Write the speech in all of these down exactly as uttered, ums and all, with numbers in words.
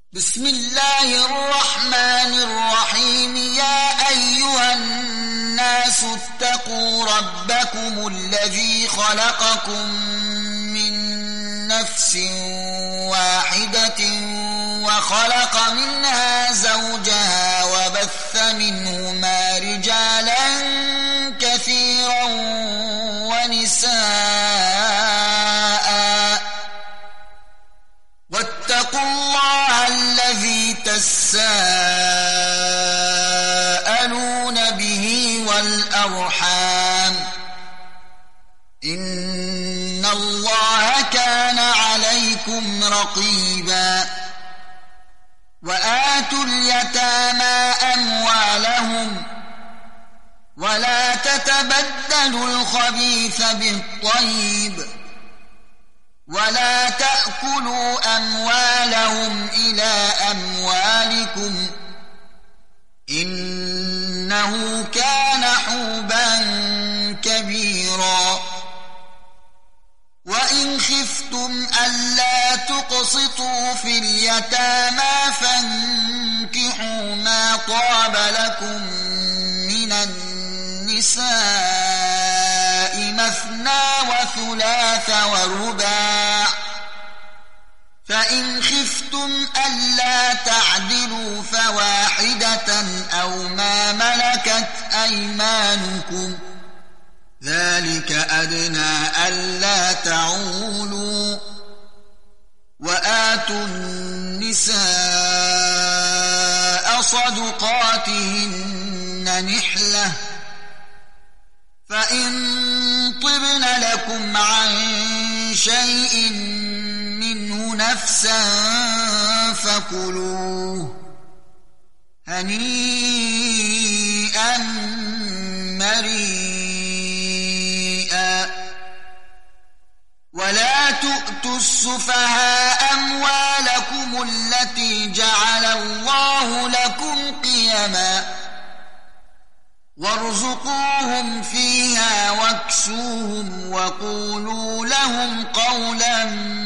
بسم الله الرحمن الرحيم يا أيها الناس اتقوا ربكم الذي خلقكم من نفس واحدة وخلق منها زوجها وبث منهما رجالا كثيرا ونساء واتقوا الله الذي تساءلون به والأرحام إن الله كان عليكم رقيبا وآتوا اليتامى أموالهم ولا تتبدلوا الخبيث بالطيب ولا تأكلوا أموالهم إلى أموالكم إنه كان حوبا كبيرا وإن خفتم ألا تقسطوا في اليتامى فانكحوا ما طاب لكم من النساء مثنى وثلاث ورباع فإن خفتم ألا تعدلوا فواحدة أو ما ملكت أيمانكم ذلك أدنى ألا تعولوا وآتوا النساء صدقاتهن نحلة فإن طبن لكم عن شيء منه نفسا فكلوه هنيئا مريئا ولا تؤتوا السفهاء أموالكم التي جعل الله لكم قيما وارزقوهم فيها واكسوهم وقولوا لهم قولا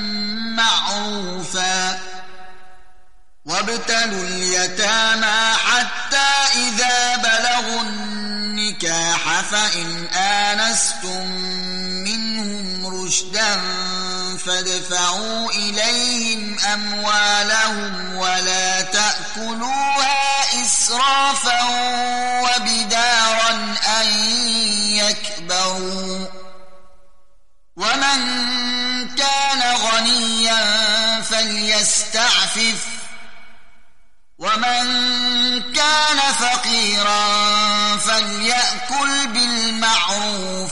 معروفا وابتلوا اليتامى حتى إذا بلغوا النكاح فإن آنستم منهم رشدا فادفعوا إليهم أموالهم ولا تأكلوها إسرافا وبدارا أن يكبروا ومن كان غنيا فليستعفف ومن كان فقيرا فليأكل بالمعروف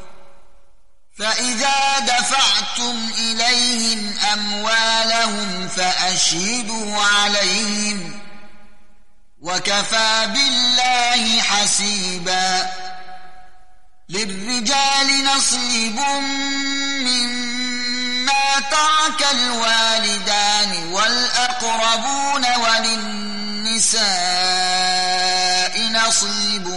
فإذا دفعتم إليهم أموالهم فأشهدوا عليهم وكفى بالله حسيبا للرجال نصيب مما ترك الوالدان والأقربون وللنساء نصيب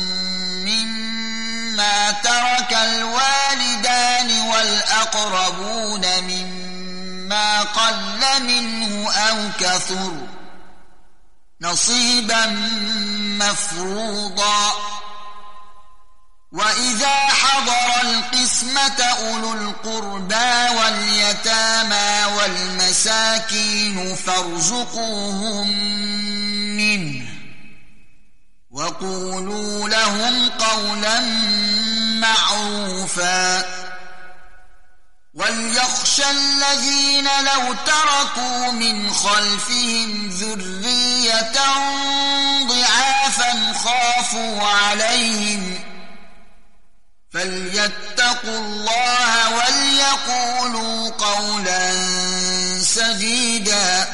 مما ترك الوالدان والأقربون مما قل منه أو كثر نصيبا مفروضا وإذا حضر القسمة أولو القربى واليتامى والمساكين فارزقوهم منه وقولوا لهم قولا معروفا وليخشى الذين لو تركوا من خلفهم ذرية ضعافا خافوا عليهم فليتقوا الله وليقولوا قولا سديدا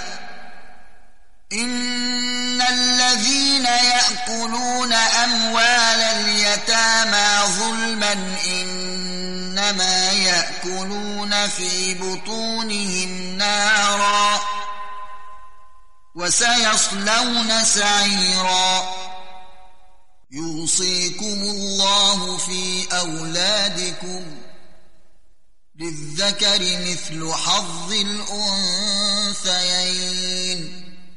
إن الذين يأكلون أموال اليتامى ظلما إنما يأكلون في بطونهم نارا وسيصلون سعيرا يوصيكم الله في أولادكم للذكر مثل حظ الأنثيين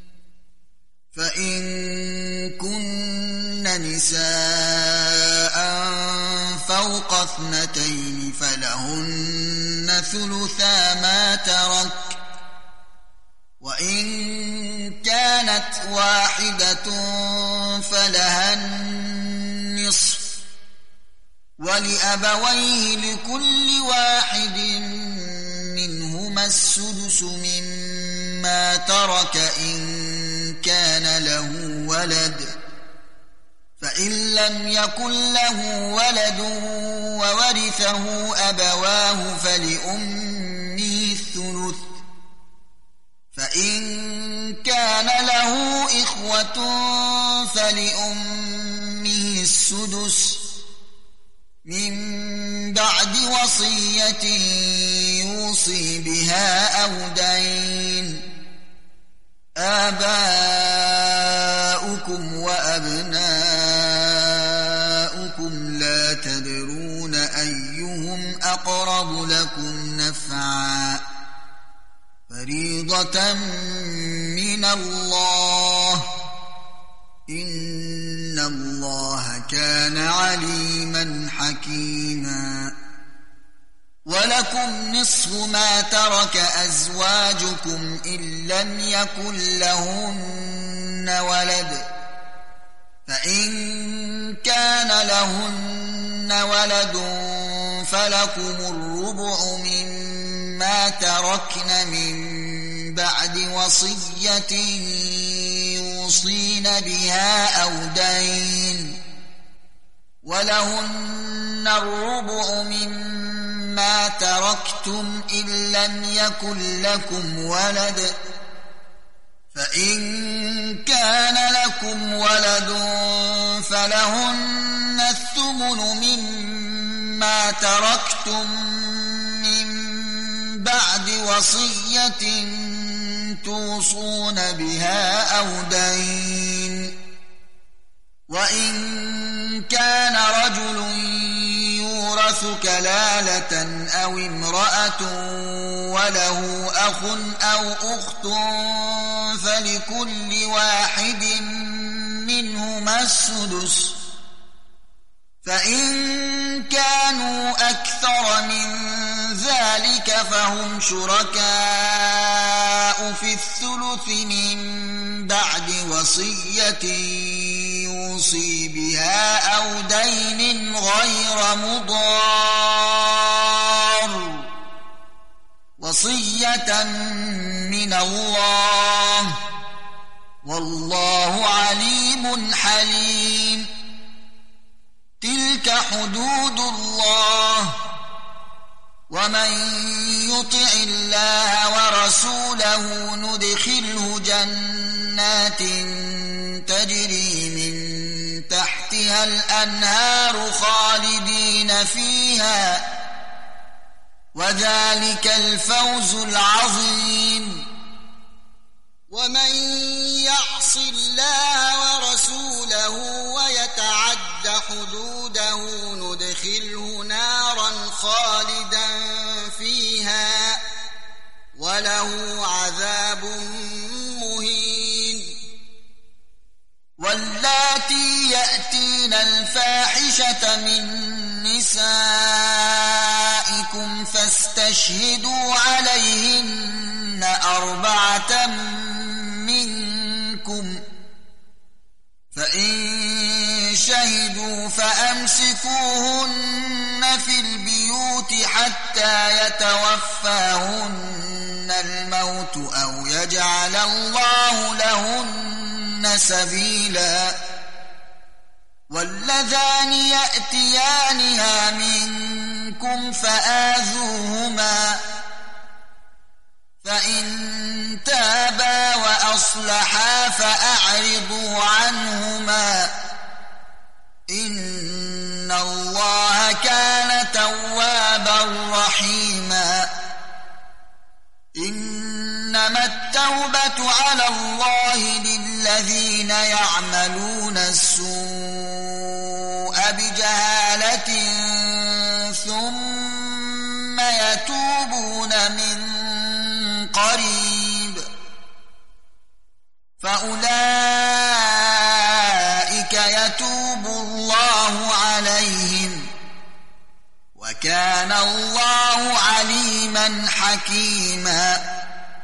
نساء فوق اثنتين فلهن ثلثا ما ترك وإن كانت واحدة فلها النصف ولأبويه لكل واحد منهما السدس مما ترك إن كان له ولد فإن لم يكن له ولد وورثه أبواه فلأمه الثلث فإن كان له إخوة فلأمه السدس من بعد وصية يوصي بها أو دين آباؤكم وأبناؤكم لا تدرون أيهم أقرب لكم نفعا فريضة من الله إن الله كان عليما حكيما ولكم نصف ما ترك أزواجكم إن لم يكن لهن ولد فإن كان لهن ولد فلكم الربع مما تركن من بعد وصية يوصين بها أو دين ولهن الربع مما تركتم إن لم يكن لكم ولد فإن كان لكم ولد فلهن الثمن مما تركتم من بعد وصية توصون بها أو دين وإن كان رجل يورث كلالة أو امرأة وله أخ أو أخت فلكل واحد منهما السدس فإن كانوا أكثر من ذلك فهم شركاء في الثلث من بعد وصية يوصي بها أو دين غير مضار وصية من الله والله عليم حليم تلك حدود الله ومن يطع الله ورسوله ندخله جنات تجري من تحتها الأنهار خالدين فيها وذلك الفوز العظيم ومن يعص الله ورسوله ويتعد حدوده ندخله نارا خالدا فيها وله عذاب مهين واللاتي يأتين الفاحشة من نسائكم فاستشهدوا عليهن أربعة منكم فإن شهدوا فأمسكوهن في البيوت حتى يتوفاهن الموت أو يجعل الله لهن سبيلا واللذان يأتيانها منكم فآذوهما فإن تابا وأصلحا فأعرضوا عنهما إن الله كان توابا رحيما إنما التوبة على الله للذين يعملون السوء بجهالة ثم يتوبون من قريب فأولئك يتوب الله عليهم وكان الله عليما حكيما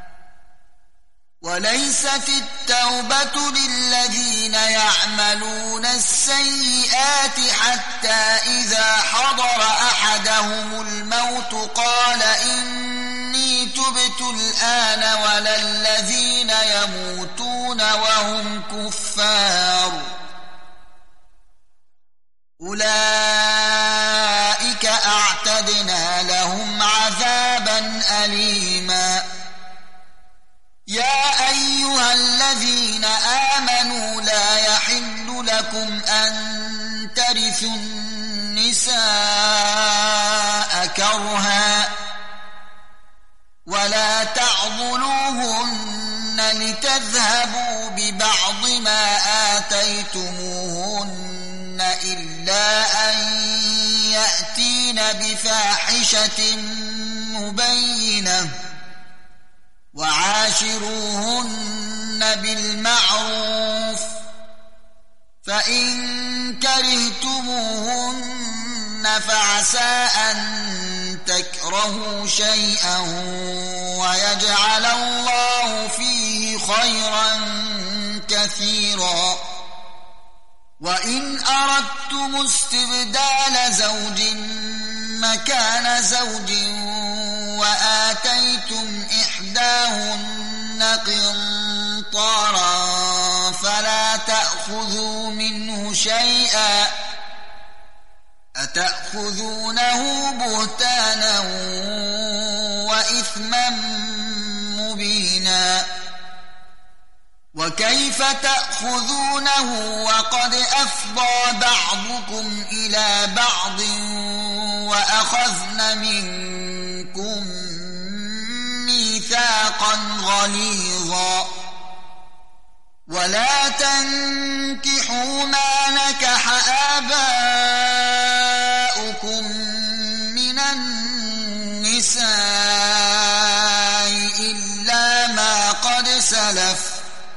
وليست التوبة للذين يعملون السيئات حتى إذا حضر أحدهم الموت قال إني تبت الآن ولا الذين يموتون وهم كفار أولئك أعتدنا لهم عذابا أليما يا أيها الذين آمنوا لا يحل لكم أن ترثوا النساء كرها ولا تعضلوهن لتذهبوا ببعض ما آتيتموهن إلا أن يأتين بفاحشة مبينة وعاشروهن بالمعروف فإن كرهتموهن فعسى أن تكرهوا شيئا ويجعل الله فيه خيرا كثيرا وإن أردتم استبدال زوج مكان زوج وآتيتم إحداهن قنطارا فلا تأخذوا منه شيئا أتأخذونه بهتانا وإثما مبينا وكيف تأخذونه وقد أفضى بعضكم إلى بعض وأخذن منكم ميثاقا غليظا ولا تنكحوا ما نكح آباؤكم من النساء إلا ما قد سلف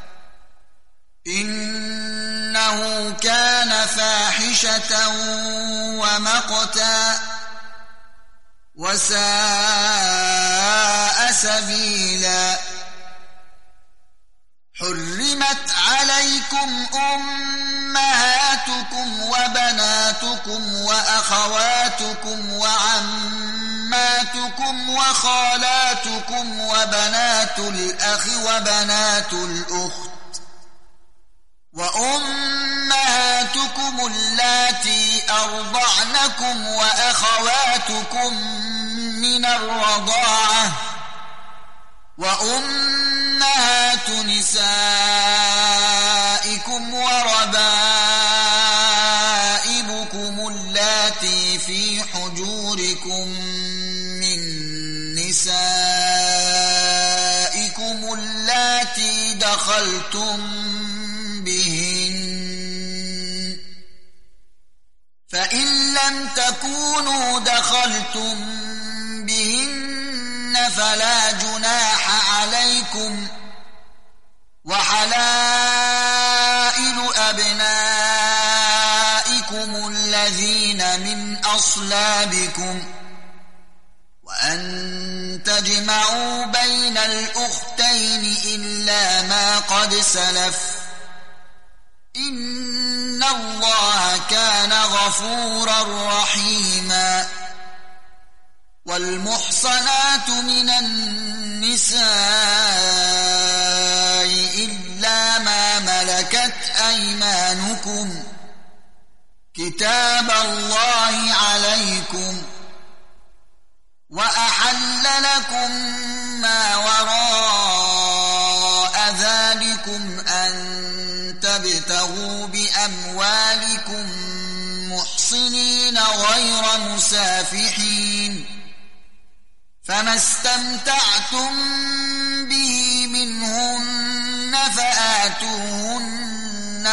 إنه كان فاحشة ومقتا وساء سبيلا حرمت عليكم أمهاتكم وبناتكم وأخواتكم وعماتكم وخالاتكم وبنات الأخ وبنات الأخت وأمهاتكم اللاتي أرضعنكم وأخواتكم من الرضاعة وأمهات نسائكم وربائبكم اللاتي في حجوركم من نسائكم اللاتي دخلتم بهن فإن لم تكونوا دخلتم بهن فلا جناح عليكم وحلائل أبنائكم الذين من أصلابكم وأن تجمعوا بين الأختين إلا ما قد سلف إن الله كان غفورا رحيما والمحصنات من النساء إلا ما ملكت أيمانكم كتاب الله عليكم وأحل لكم ما وراء ذلكم أن تبتغوا بأموالكم محصنين غير مسافحين فما استمتعتم به منهن فآتوهن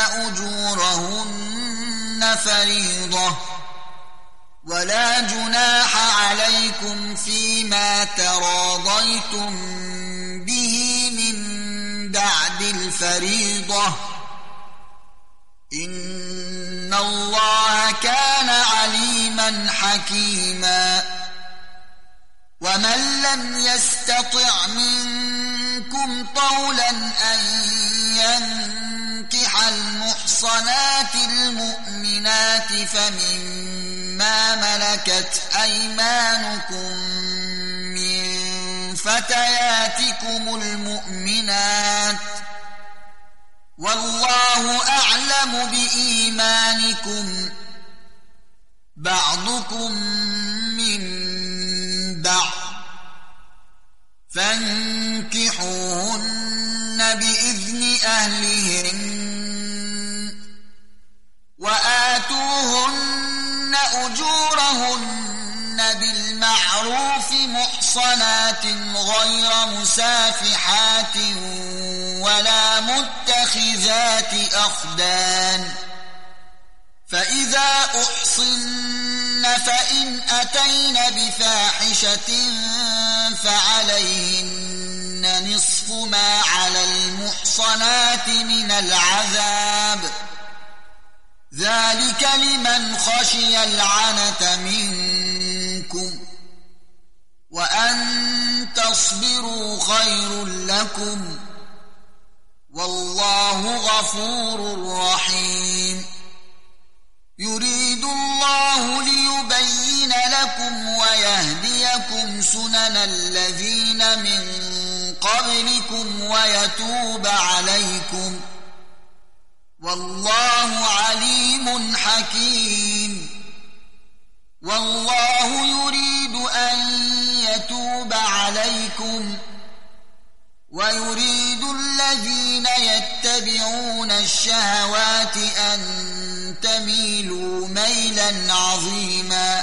أجورهن فريضة ولا جناح عليكم فيما تراضيتم به من بعد الفريضة إن الله كان عليما حكيما ومن لم يستطع منكم طولا أن ينكح المحصنات المؤمنات فمما ملكت أيمانكم من فتياتكم المؤمنات والله أعلم بإيمانكم بعضكم من بعض فانكحوهن بإذن أهلهن وآتوهن أجورهن بالمعروف محصنات غير مسافحات ولا متخذات أخدان فإذا أحصن فإن أتين بفاحشة فعليهن نصف ما على المحصنات من العذاب ذلك لمن خشي العنة منكم وأن تصبروا خير لكم والله غفور رحيم يريد الله ليبين لكم ويهديكم سنن الذين من قبلكم ويتوب عليكم والله عليم حكيم والله يريد أن يتوب عليكم ويريد الذين يتبعون الشهوات أن تميلوا ميلا عظيما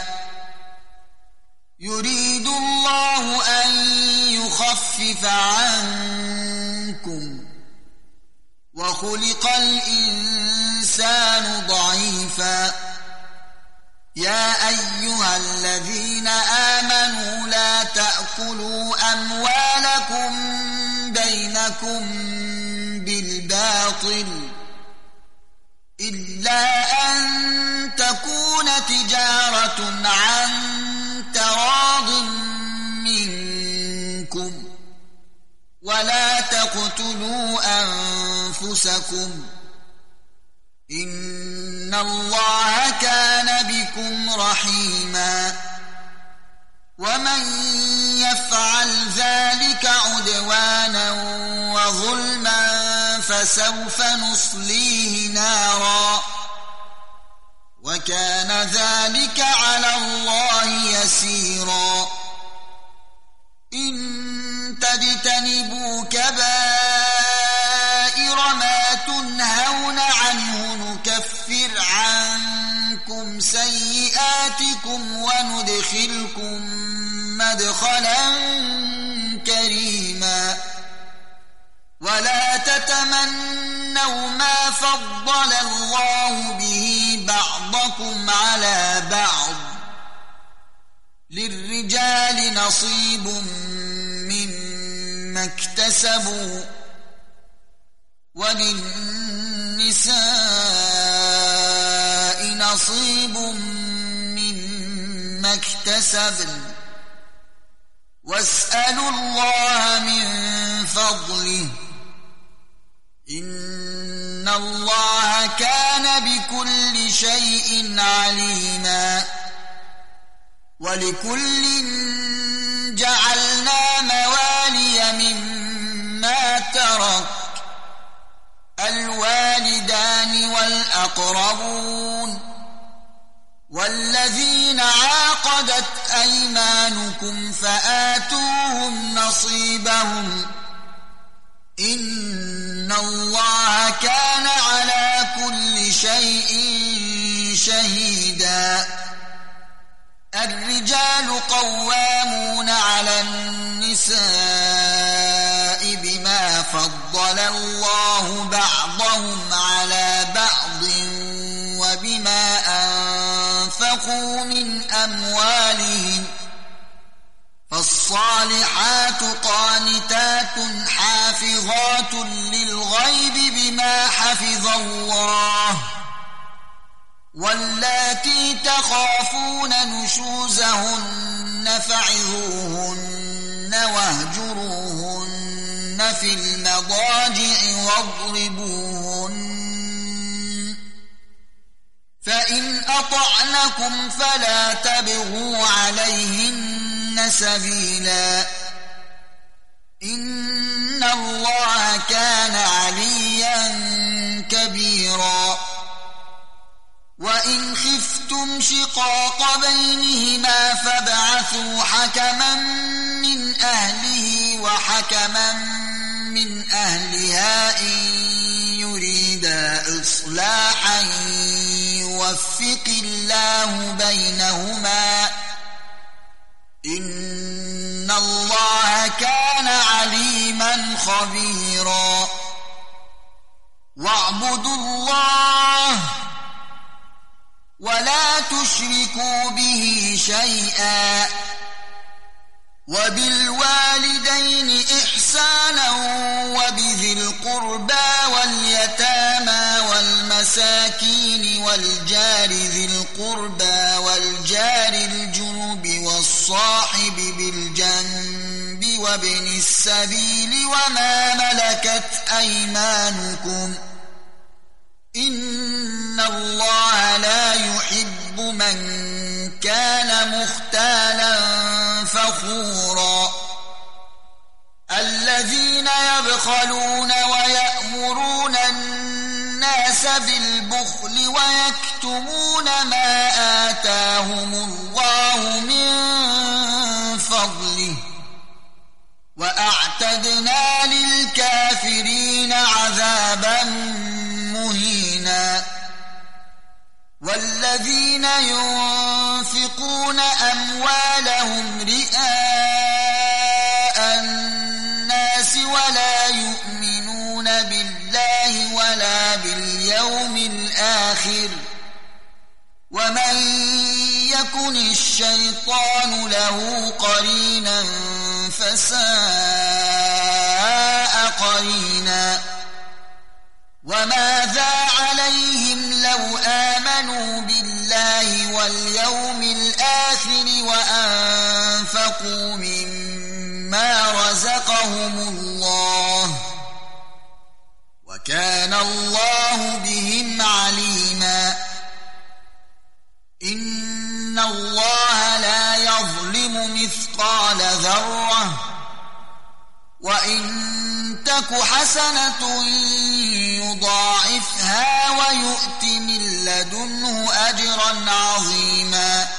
يريد الله أن يخفف عنكم وخلق الإنسان ضعيفا يا أيها الذين آمنوا لا تأكلوا أموالكم بينكم بالباطل إلا أن تكون تجارة عن تراض منكم ولا تقتلوا أنفسكم إن الله كان بكم رحيما ومن يفعل ذلك عدوانا وظلما فسوف نصليه نارا وكان ذلك على الله يسيرا إن تجتنبوا كبائر ما تنهون عنه نكفر عنكم سيئاتكم وندخلكم مدخلا كريما ولا تتمنوا ما فضل الله به بعضكم على بعض للرجال نصيب مما اكتسبوا وللنساء نصيب مما اكتسبن واسألوا الله من فضله إن الله كان بكل شيء عليما ولكل جعلنا موالي مما ترك الوالدان والأقربون والذين عاقدت أيمانكم فآتوهم نصيبهم إن الله كان على كل شيء شهيدا الرجال قوامون على النساء بما فضل الله بعضهم على بعض وبما أنفقوا من أموالهم فالصالحات قانتات حافظات للغيب بما حفظ الله واللاتي تخافون نشوزهن فعظوهن واهجروهن في المضاجع واضربوهن فإن أطعنكم فلا تبغوا عليهن سبيلا إن الله كان عليا كبيرا وإن خفتم شقاق بينهما فابعثوا حكما من أهله وحكما من أهلها إن يريدا إصلاحا يوفق الله بينهما إن الله كان عليما خبيرا واعبدوا الله ولا تشركوا به شيئا وبالوالدين إحسانا وبذي القربى واليتامى والمساكين والجار ذي القربى والجار الجنب والصاحب بالجنب وابن السبيل وما ملكت أيمانكم إن الله لا يحب من كان مختالا فخورا الذين يبخلون ويأمرون الناس بالبخل ويكتمون ما آتاهم الله من فضله وأعتدنا للكافرين عذابا مهينا والذين ينفقون أموالهم رئاء الناس ولا يؤمنون بالله ولا باليوم الآخر ومن يكن الشيطان له قرينا فساء قرينا وماذا عليهم لو آمنوا بالله واليوم الآخر وأنفقوا مما رزقهم الله وكان الله بهم عليما إن الله لا يظلم مثقال ذرة وإن تك حسنة يضاعفها ويؤت من لدنه أجرا عظيما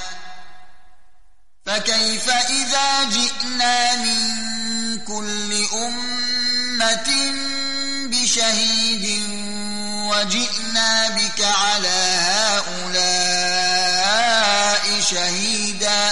فكيف إذا جئنا من كل أمة بشهيد وجئنا بك على هؤلاء شهيدا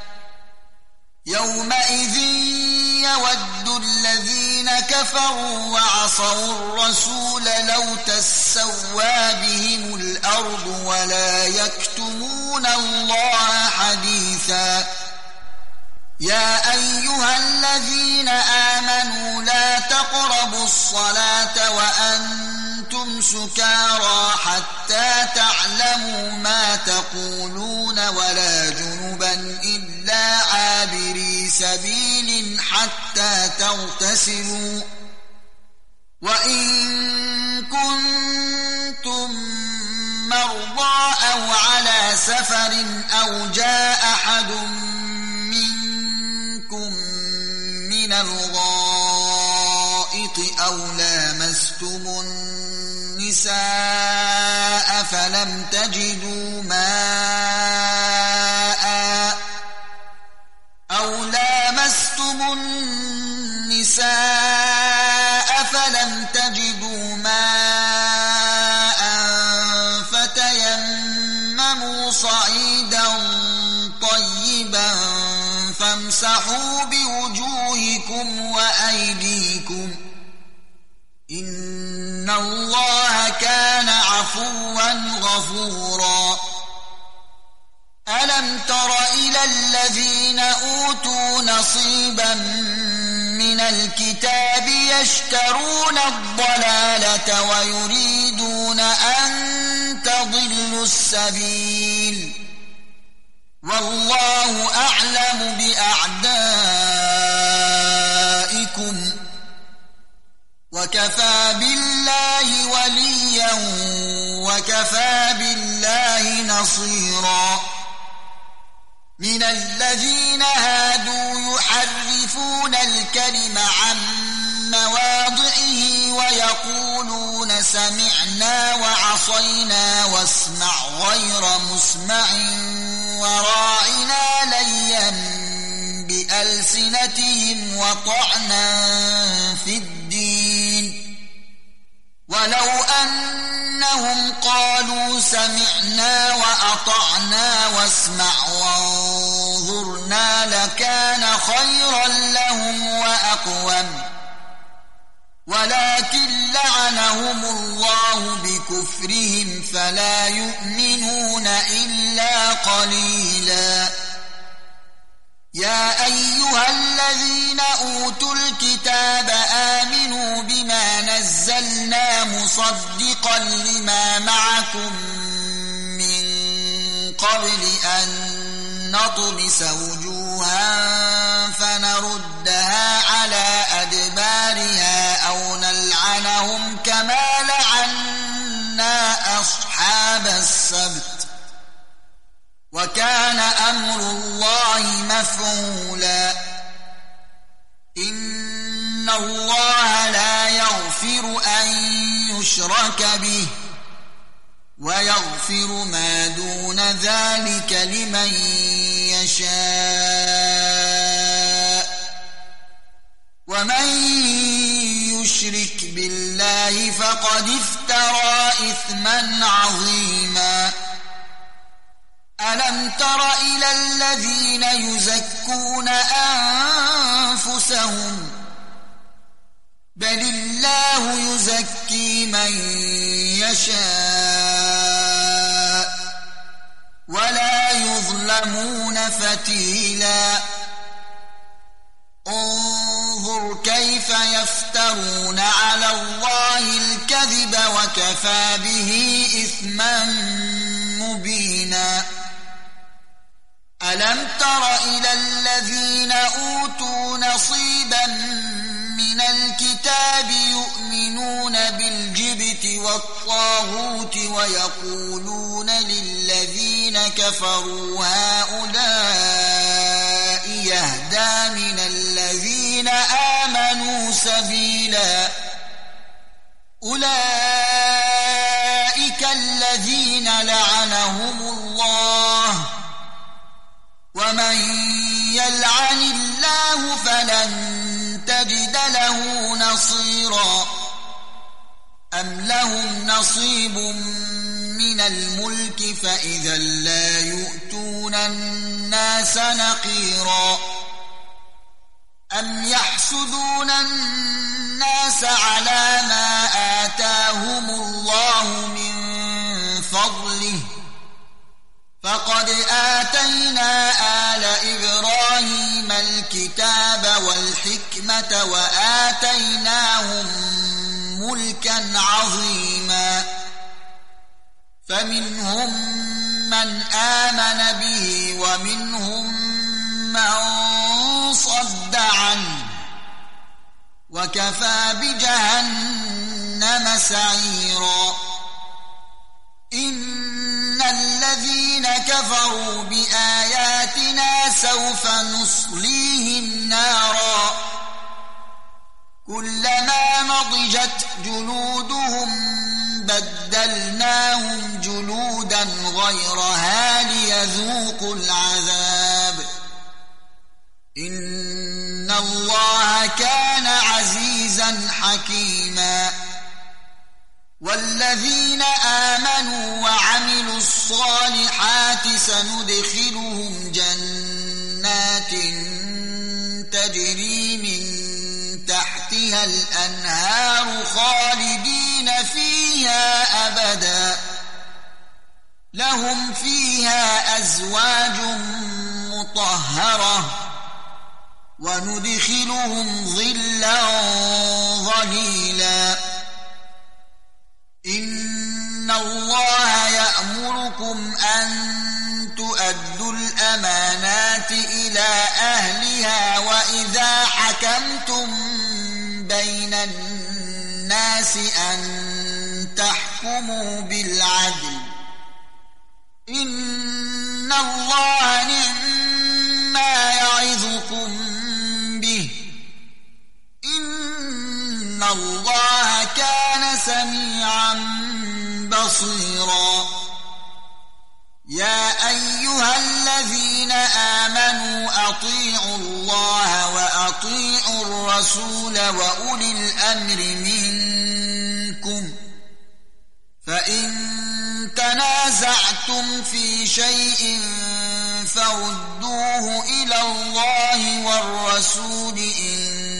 يومئذ يود الذين كفروا وعصوا الرسول لو تسوى بهم الأرض ولا يكتمون الله حديثا يا أيها الذين آمنوا لا تقربوا الصلاة وأنتم سكارى حتى تعلموا ما تقولون ولا جنبا إلا عابري سبيل حتى تغتسلوا وإن كنتم مرضى أو على سفر أو جاء أحد منكم من الغائط أو لامستم النساء فلم تجدوا ماء أو لامستم النساء فلم تجدوا ماء فتيمموا صعيدا طيبا فامسحوا بوجوهكم وأيديكم إن الله كان عفوا غفورا ألم تر إلى الذين أوتوا نصيبا من الكتاب يشترون الضلالة ويريدون أن تضلوا السبيل السبيل والله أعلم بأعدائكم وكفى بالله وليا وكفى بالله نصيرا من الذين هادوا يحرفون الكلم عن مواضعه ويقولون سمعنا وعصينا واسمع غير مسمع وراعنا ليا بألسنتهم وطعنا في الدين ولو أنهم قالوا سمعنا وأطعنا واسمع وانظرنا لكان خيرا لهم وأقوم ولكن لعنهم الله بكفرهم فلا يؤمنون إلا قليلا يا أيها الذين أوتوا الكتاب آمنوا بما نزلنا مصدقا لما معكم من قبل أن نطمس وجوها فنردها على أدبارها أو نلعنهم كما لعنا أصحاب السبت وكان أمر الله مفعولا إن الله لا يغفر أن يشرك به ويغفر ما دون ذلك لمن يشاء ومن يشرك بالله فقد افترى إثما عظيما ألم تر إلى الذين يزكون أنفسهم بل الله يزكي من يشاء ولا يظلمون فتيلا انظر كيف يفترون على الله الكذب وكفى به إثما مبينا ألم تر إلى الذين أوتوا نصيبا من الكتاب يؤمنون بالجبت والطاغوت ويقولون للذين كفروا هؤلاء يهدى من الذين آمنوا سبيلا أولئك الذين لعنهم الله ومن يلعن الله فلن تجد له نصيرا أم لهم نصيب من الملك فإذا لا يؤتون الناس نقيرا أم يحسدون الناس على ما آتاهم الله من فضله فقد آتينا آل إبراهيم الكتاب والحكمة وآتيناهم ملكا عظيما فمنهم من آمن به ومنهم من صد عنه وكفى بجهنم سعيرا إن الذين كفروا بآياتنا سوف نصليهم نارا كلما نضجت جلودهم بدلناهم جلودا غيرها ليذوقوا العذاب إن الله كان عزيزا حكيما والذين آمنوا وعملوا الصالحات سندخلهم جنات تجري من تحتها الأنهار خالدين فيها أبدا لهم فيها أزواج مطهرة وندخلهم ظلا ظليلا إن الله يأمر يأمركم أن تؤدوا الأمانات إلى أهلها وإذا حكمتم بين الناس أن تحكموا بالعدل إن الله نعما يعظكم به إن الله كان سميعا بصيرا يا أيها الذين آمنوا أطيعوا الله وأطيعوا الرسول وأولي الأمر منكم فإن تنازعتم في شيء فردوه إلى الله والرسول إن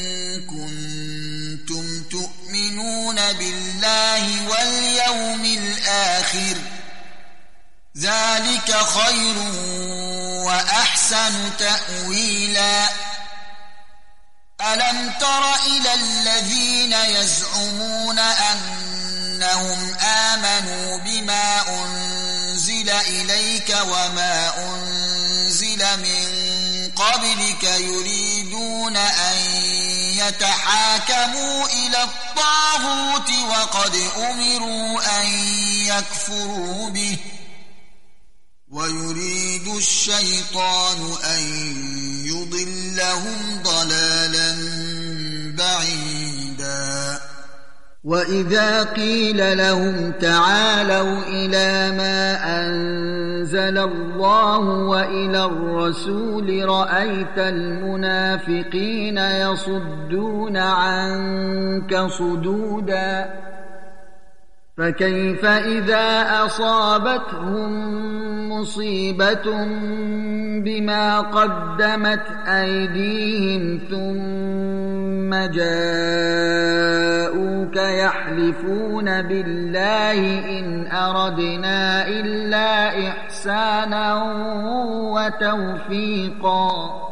كنتم تؤمنون بالله واليوم الآخر ذلك خير وأحسن تأويلا ألم تر إلى الذين يزعمون أنهم آمنوا بما أنزل إليك وما أنزل من قبلك يريدون أن يتحاكموا إلى الطاغوت وقد أمروا أن يكفروا به ويريد الشيطان أن يضلهم ضلالا بعيدا وإذا قيل لهم تعالوا إلى ما أنزل الله وإلى الرسول رأيت المنافقين يصدون عنك صدودا فكيف إذا أصابتهم مصيبة بما قدمت أيديهم ثم جاءوك يحلفون بالله إن أردنا إلا إحسانا وتوفيقا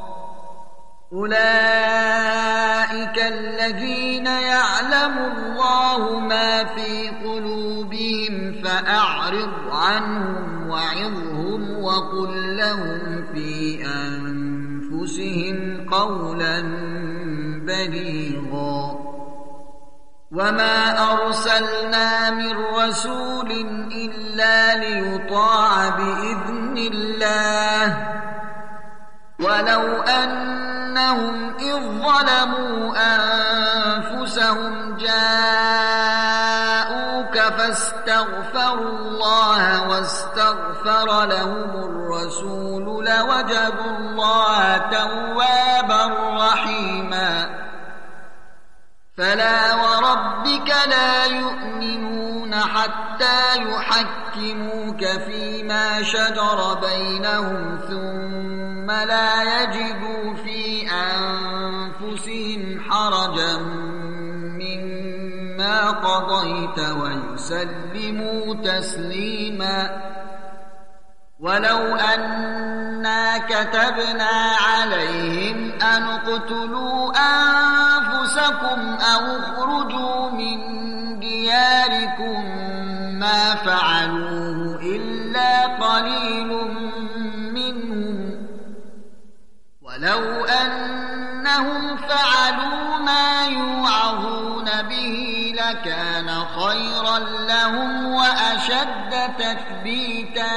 أولئك الذين يعلم الله ما في قلوبهم فأعرض عنهم وعظهم وقل لهم في أنفسهم قولا بليغا وما أرسلنا من رسول إلا ليطاع بإذن الله ولو أنهم إذ ظلموا أنفسهم جاءوك فاستغفروا الله واستغفر لهم الرسول لوجدوا الله توابا رحيما فلا وربك لا يؤمنون حتى يحكموك فيما شجر بينهم ثم لا يجدوا في أنفسهم حرجا مما قضيت ويسلموا تسليما ولو أنا كتبنا عليهم أن اقتلوا أنفسكم أو اخرجوا من دياركم ما فعلوه إلا قليل منهم ولو أنهم فعلوا ما يوعظون به لكان خيرا لهم وأشد تثبيتا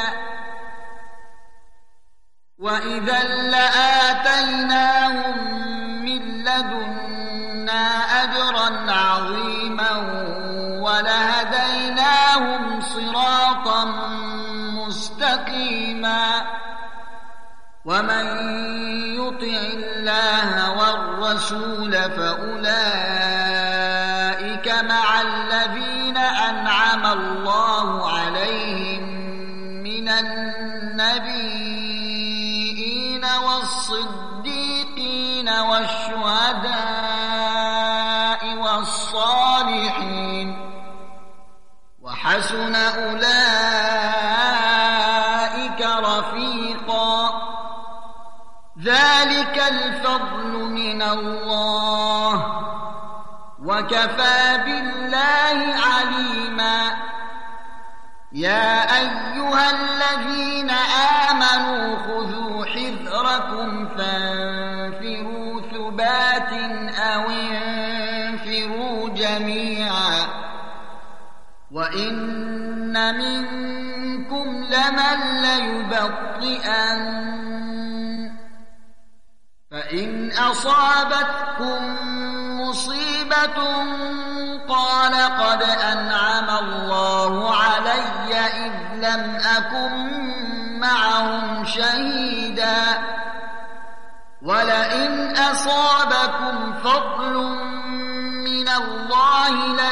وإذا لآتيناهم من لدنا أجرا عظيما ولهديناهم صراطا مستقيما ومن يطع الله والرسول فأولئك مع الذين أنعم الله عليهم من النبيين والصديقين والشهداء والصالحين وحسن أولئك رفيقا ذلك الفضل من الله وكفى بالله عليما يا أيها الذين آمنوا خذوا حذركم فانفروا ثبات أو انفروا جميعا وإن منكم لمن ليبطئن فإن أصابتكم مصيبة قال قد أنعم الله علي إذ لم أكن معهم شهيدا ولئن أصابكم فضل من الله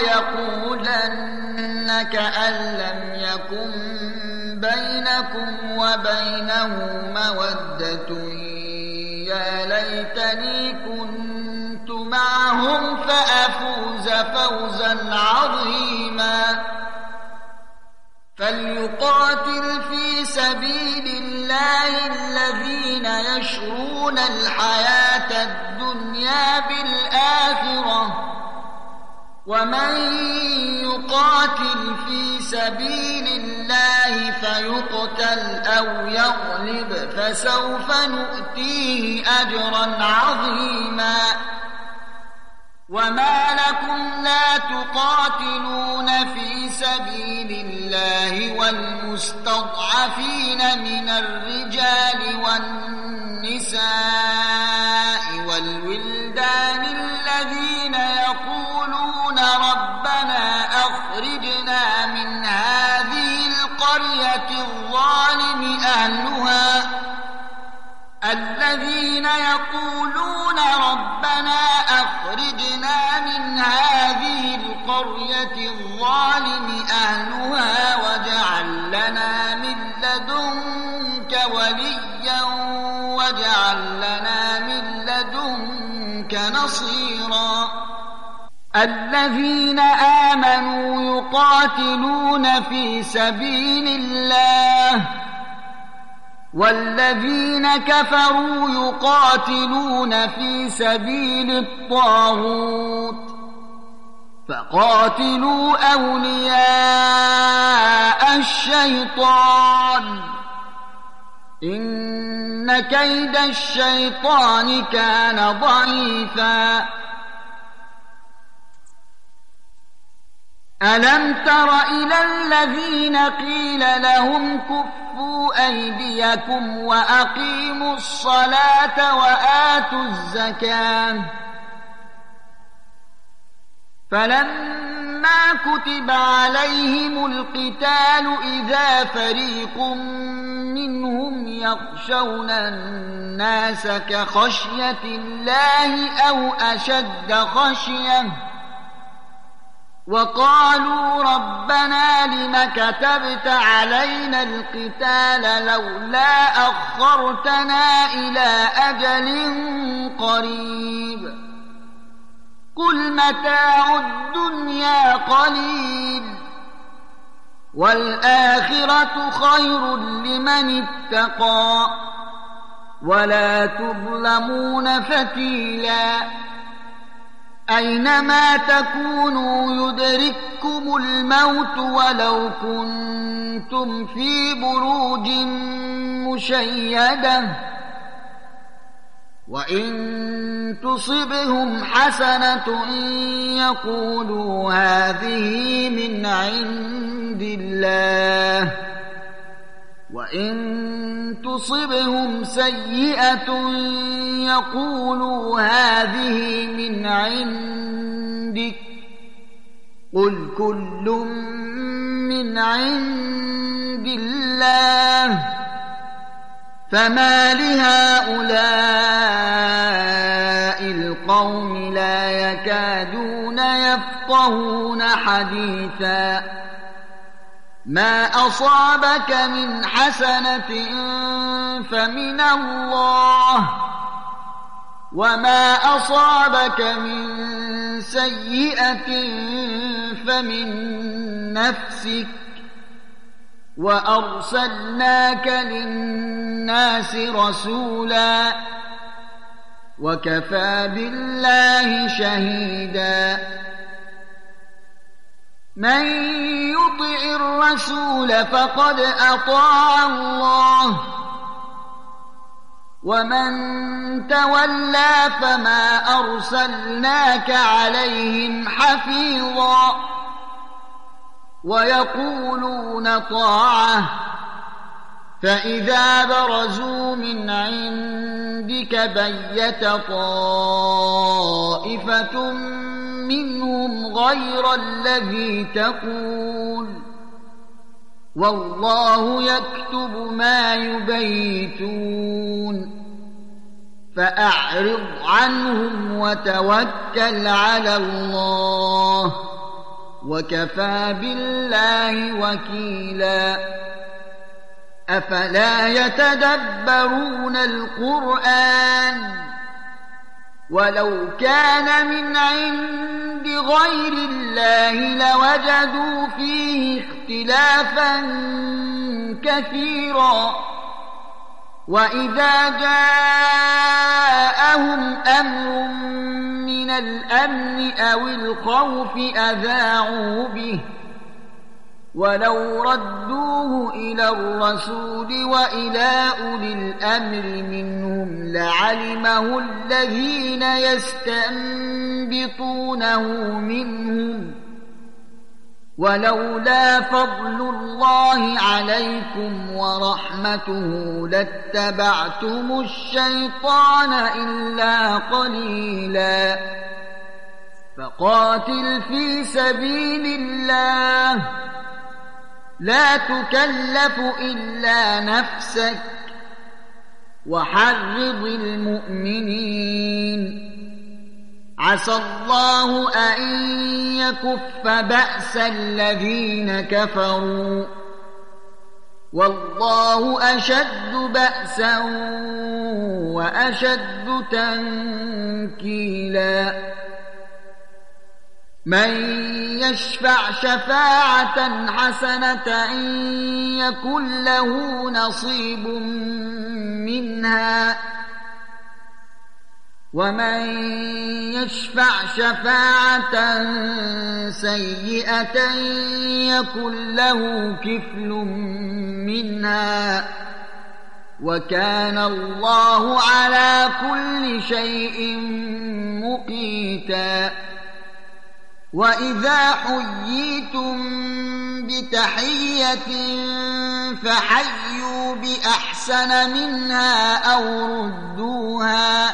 ليقولن كأن لم يكن بينكم وبينه مودة يا ليتني كنت معهم فأفوز فوزا عظيما فليقاتل في سبيل الله الذين يشرون الحياة الدنيا بالآخرة ومن يقاتل في سبيل الله فيقتل أو يغلب فسوف نؤتيه أجرا عظيما وما لكم لا تقاتلون في سبيل الله والمستضعفين من الرجال والنساء والولدان الذين يقولون ربنا أخرجنا من هذه القرية الظالم أهلها الذين يقولون ربنا أخرجنا من هذه القرية الظالم أهلها واجعل لنا من لدنك وليا واجعل لنا من لدنك نصيرا الذين آمنوا يقاتلون في سبيل الله والذين كفروا يقاتلون في سبيل الطاغوت فقاتلوا أولياء الشيطان إن كيد الشيطان كان ضعيفا ألم تر إلى الذين قيل لهم كفوا أيديكم وأقيموا الصلاة وآتوا الزكاة فلما كتب عليهم القتال إذا فريق منهم يخشون الناس كخشية الله أو أشد خشية وقالوا ربنا لم كتبت علينا القتال لولا أخرتنا إلى أجل قريب قل متاع الدنيا قليل والآخرة خير لمن اتقى ولا تظلمون فتيلا أينما تكونوا يدرككم الموت ولو كنتم في بروج مشيدة وإن تصبهم حسنة يقولوا هذه من عند الله وإن تصبهم سيئة يقولوا هذه من عندك قل كل من عند الله فما لهؤلاء القوم لا يكادون يفقهون حديثا ما أصابك من حسنة فمن الله وما أصابك من سيئة فمن نفسك وأرسلناك للناس رسولا وكفى بالله شهيدا من يطع يطع الرسول فقد أطاع الله ومن تولى فما أرسلناك عليهم حفيظا ويقولون طاعة فإذا برزوا من عندك بيت طائفة منهم غير الذي تقول والله يكتب ما يبيتون فأعرض عنهم وتوكل على الله وكفى بالله وكيلا أفلا يتدبرون القرآن ولو كان من عند غير الله لوجدوا فيه اختلافا كثيرا وإذا جاءهم أمر من الأمن أو الخوف أذاعوا به ولو ردوه إلى الرسول وإلى أولي الأمر منهم لعلمه الذين يستنبطونه منهم ولولا فضل الله عليكم ورحمته لاتبعتم الشيطان إلا قليلا فقاتل في سبيل الله لا تكلف إلا نفسك وحرض المؤمنين عسى الله أن يكف بأس الذين كفروا والله أشد بأسا وأشد تنكيلا من يشفع شفاعة حسنة يكن له نصيب منها ومن يشفع شفاعة سيئة يكن له كفل منها وكان الله على كل شيء مقيتا وإذا حييتم بتحية فحيوا بأحسن منها أو ردوها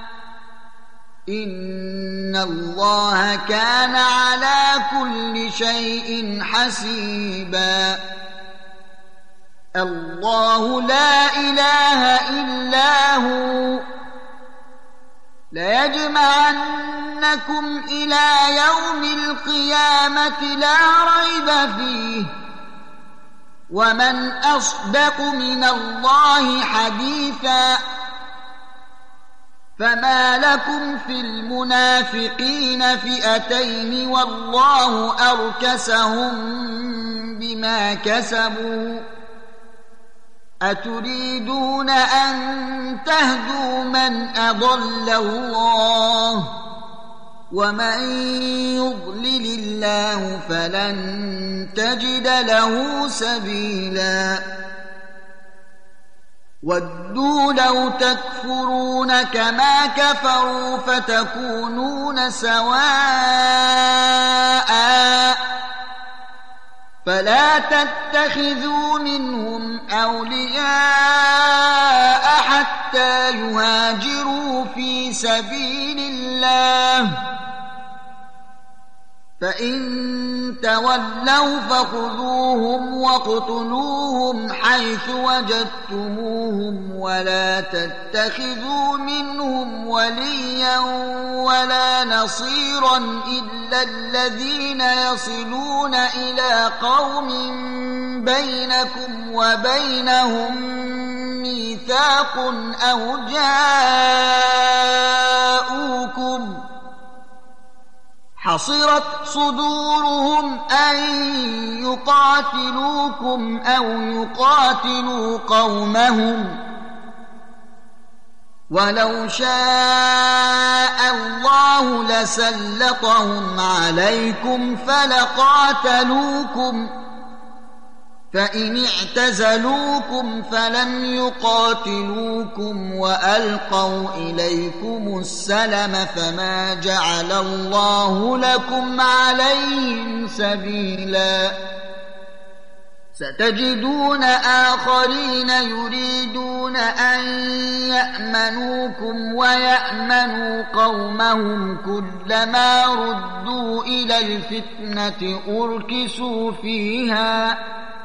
إن الله كان على كل شيء حسيبا الله لا إله إلا هو ليجمعنكم إلى يوم القيامة لا ريب فيه ومن أصدق من الله حديثا فما لكم في المنافقين فئتين والله أركسهم بما كسبوا أتريدون أن تهدوا من أضل الله ومن يضلل الله فلن تجد له سبيلا ودوا لو تكفرون كما كفروا فتكونون سواء فلا تتخذوا منهم أولياء حتى يهاجروا في سبيل الله فإن تولوا فخذوهم واقتلوهم حيث وجدتموهم ولا تتخذوا منهم وليا ولا نصيرا إلا الذين يصلون إلى قوم بينكم وبينهم ميثاق أو جاءوكم حصرت صدورهم أن يقاتلوكم أو يقاتلوا قومهم ولو شاء الله لسلطهم عليكم فلقاتلوكم فإن اعتزلوكم فلم يقاتلوكم وألقوا إليكم السلم فما جعل الله لكم عليهم سبيلا ستجدون آخرين يريدون أن يأمنوكم ويأمنوا قومهم كلما ردوا إلى الفتنة أركسوا فيها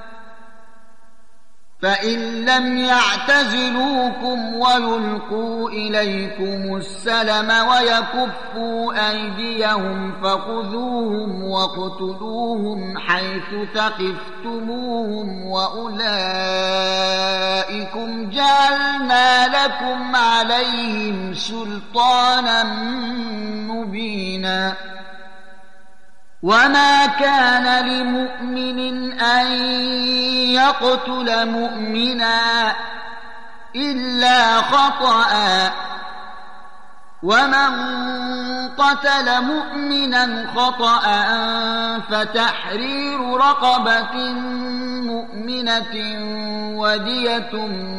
فإن لم يعتزلوكم ويلقوا إليكم السلم ويكفوا أيديهم فخذوهم واقتلوهم حيث ثقفتموهم وأولئكم جعلنا لكم عليهم سلطانا مبينا وما كان لمؤمن أن يقتل مؤمنا إلا خطأ ومن قتل مؤمنا خطأ فتحرير رقبة مؤمنة ودية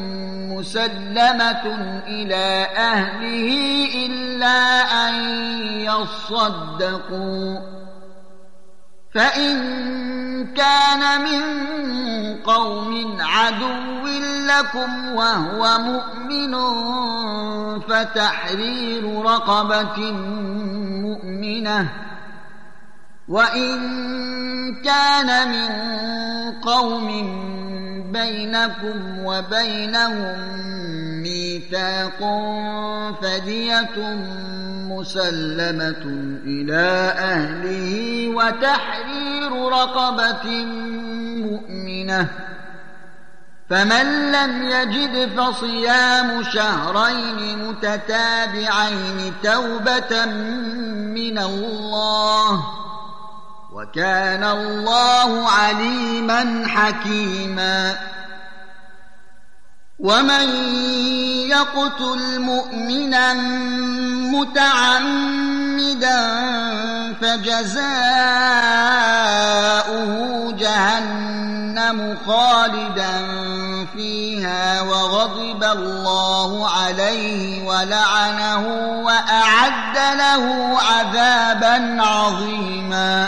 مسلمة إلى أهله إلا أن يصدقوا فإن كان من قوم عدو لكم وهو مؤمن فتحرير رقبة مؤمنة وإن كان من قوم بينكم وبينهم ميثاق فدية مسلمة إلى أهله وتحرير رقبة مؤمنة فمن لم يجد فصيام شهرين متتابعين توبة من الله وكان الله عليما حكيما ومن يقتل مؤمنا متعمدا فجزاؤه جهنم خالدا فيها وغضب الله عليه ولعنه وأعد له عذابا عظيما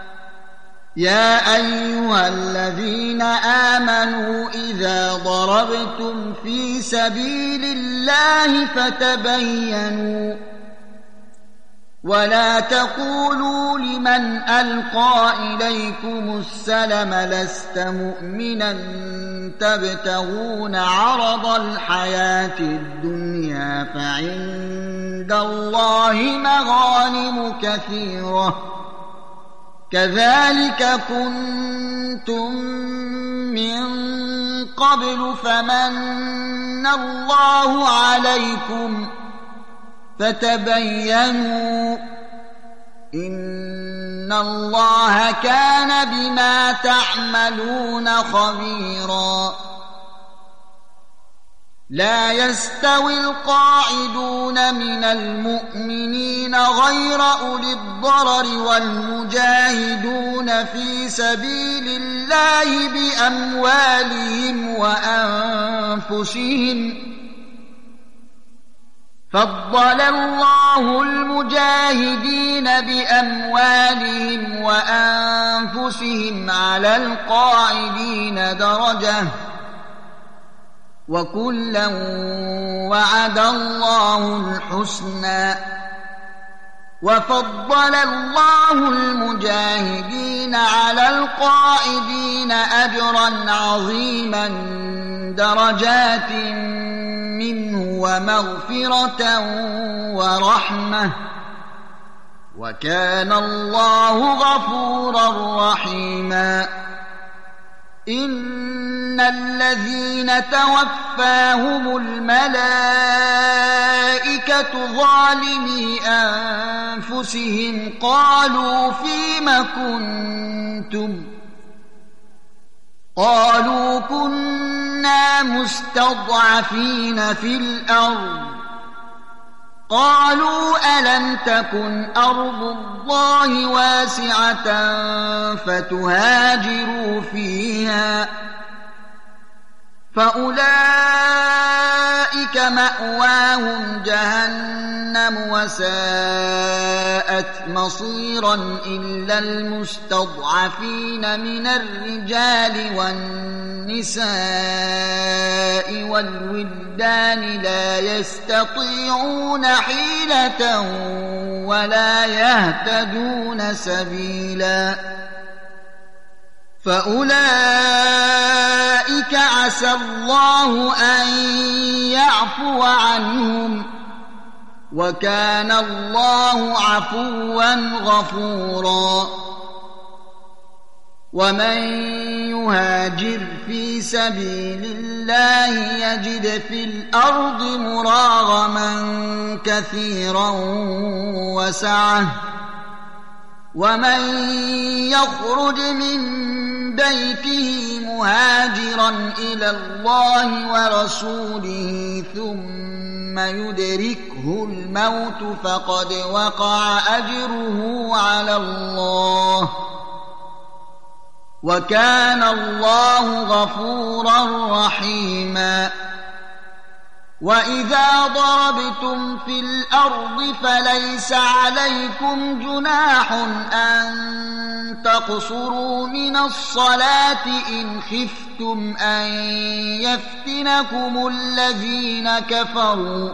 يا أيها الذين آمنوا إذا ضربتم في سبيل الله فتبينوا ولا تقولوا لمن ألقى إليكم السلم لست مؤمنا تبتغون عرض الحياة الدنيا فعند الله مغانم كثيرة كذلك كنتم من قبل فمن الله عليكم فتبينوا إن الله كان بما تعملون خبيرا لا يستوي القاعدون من المؤمنين غير أولي الضرر والمجاهدون في سبيل الله بأموالهم وأنفسهم فضل الله المجاهدين بأموالهم وأنفسهم على القاعدين درجة وكلا وعد الله الحسنى وفضل الله المجاهدين على القاعدين أجرا عظيما درجات منه ومغفرة ورحمة وكان الله غفورا رحيما إن الذين توفاهم الملائكة ظالمي أنفسهم قالوا فيم كنتم قالوا كنا مستضعفين في الأرض قالوا ألم تكن أرض الله واسعة فتهاجروا فيها فيها فأولئك مأواهم جهنم وساءت مصيرا إلا المستضعفين من الرجال والنساء والولدان لا يستطيعون حيلة ولا يهتدون سبيلا فأولئك عسى الله أن يعفو عنهم وكان الله عفوا غفورا ومن يهاجر في سبيل الله يجد في الأرض مراغما كثيرا وسعة ومن يخرج من بيته مهاجرا إلى الله ورسوله ثم يدركه الموت فقد وقع أجره على الله وكان الله غفورا رحيما وإذا ضربتم في الأرض فليس عليكم جناح أن تقصروا من الصلاة إن خفتم أن يفتنكم الذين كفروا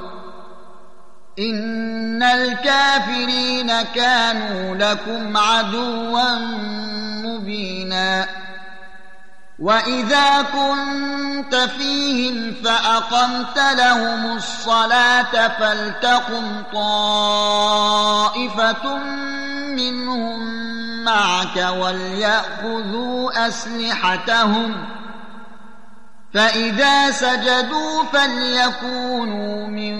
إن الكافرين كانوا لكم عدوا مبينا وإذا كنت فيهم فأقمت لهم الصلاة فلتقم طائفة منهم معك وليأخذوا أسلحتهم فإذا سجدوا فليكونوا من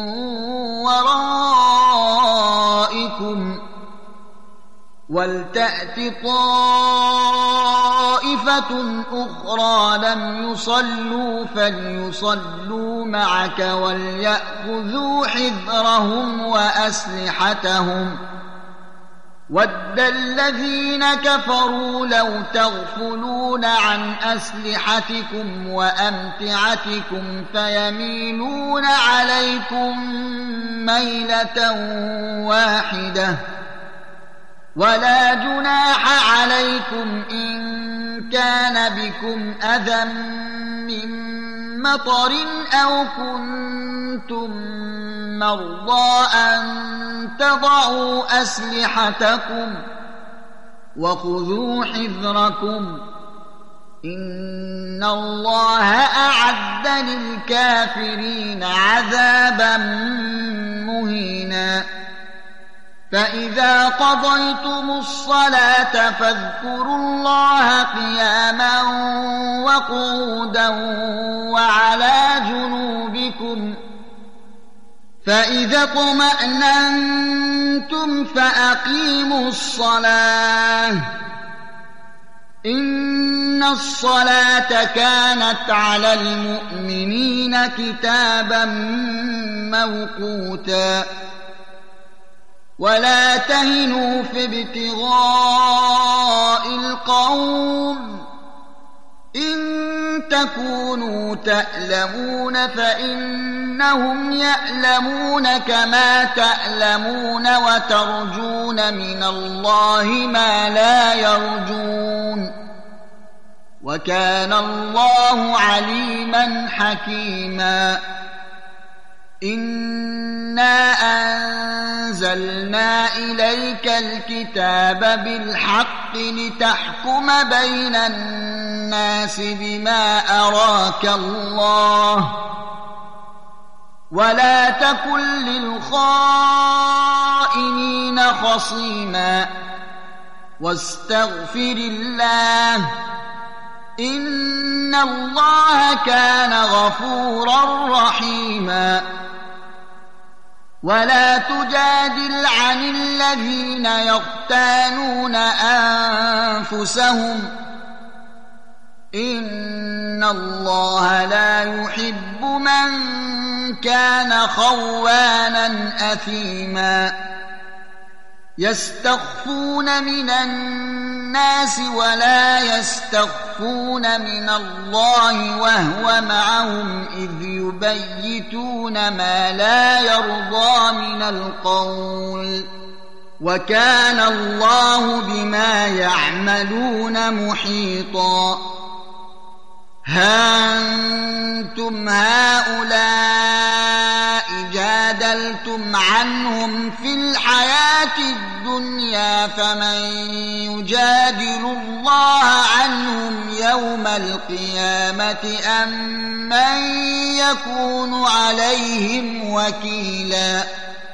ورائكم ولتأت طائفة أخرى لم يصلوا فليصلوا معك وليأخذوا حذرهم وأسلحتهم ود الذين كفروا لو تغفلون عن أسلحتكم وأمتعتكم فيميلون عليكم ميلة واحدة ولا جناح عليكم إن كان بكم أذى من مطر أو كنتم مرضى أن تضعوا أسلحتكم وخذوا حذركم إن الله أعد للكافرين عذابا مهينا فإذا قضيتم الصلاة فاذكروا الله قياما وقعودا وعلى جنوبكم فإذا اطمأننتم فأقيموا الصلاة إن الصلاة كانت على المؤمنين كتابا موقوتا ولا تهنوا في ابتغاء القوم إن تكونوا تألمون فإنهم يألمون كما تألمون وترجون من الله ما لا يرجون وكان الله عليما حكيما إنا أنزلنا إليك الكتاب بالحق لتحكم بين الناس بما أراك الله ولا تكن للخائنين خصيما واستغفر الله إن الله كان غفورا رحيما ولا تجادل عن الذين يختانون أنفسهم إن الله لا يحب من كان خوانا أثيما يستخفون من الناس ولا يستخفون من الله وهو معهم إذ يبيتون ما لا يرضى من القول وكان الله بما يعملون محيطا ها أنتم هؤلاء جادلتم عنهم في الحياة الدنيا فمن يجادل الله عنهم يوم القيامة أم من يكون عليهم وكيلا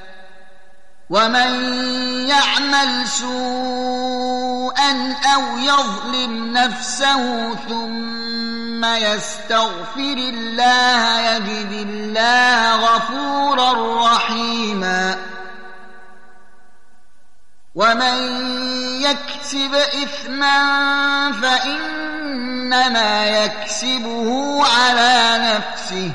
ومن يعمل سوءا أو يظلم نفسه ثم يستغفر الله يجد الله غفورا رحيما ومن يكسب إثما فإنما يكسبه على نفسه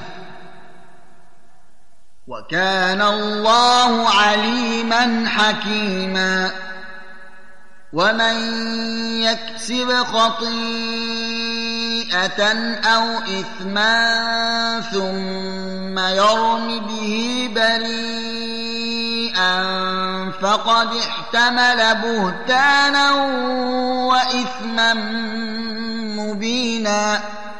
وكان الله عليما حكيما ومن يكسب خطيئة أو إثما ثم يرم به بريئا فقد احتمل بهتانا وإثما مبينا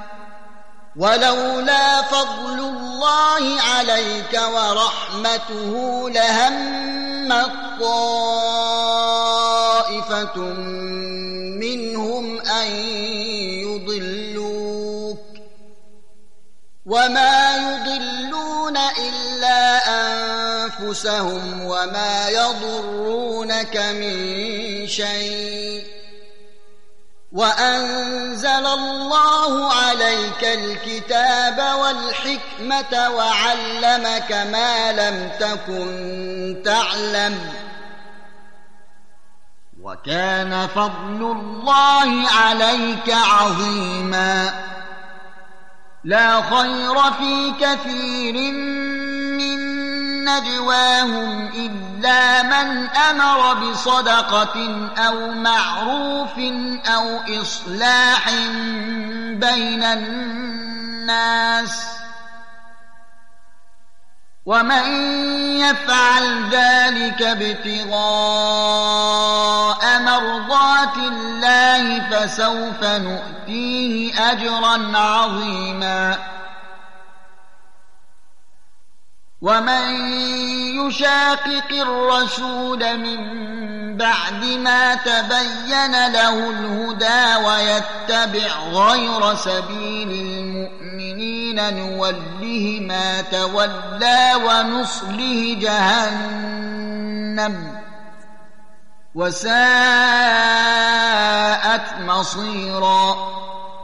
ولولا فضل الله عليك ورحمته لهمت طائفة منهم أن يضلوك وما يضلون إلا أنفسهم وما يضرونك من شيء وأنزل الله عليك الكتاب والحكمة وعلمك ما لم تكن تعلم وكان فضل الله عليك عظيما لا خير في كثير من نجواهم إلا من أمر بصدقة أو معروف أو إصلاح بين الناس ومن يفعل ذلك ابتغاء مرضات الله فسوف نؤتيه أجرا عظيما ومن يشاقق الرسول من بعد ما تبين له الهدى ويتبع غير سبيل المؤمنين نوله ما تولى ونصله جهنم وساءت مصيرا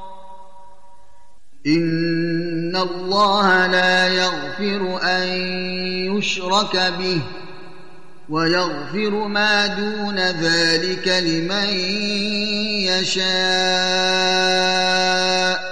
إن الله لا يغفر أن يشرك به ويغفر ما دون ذلك لمن يشاء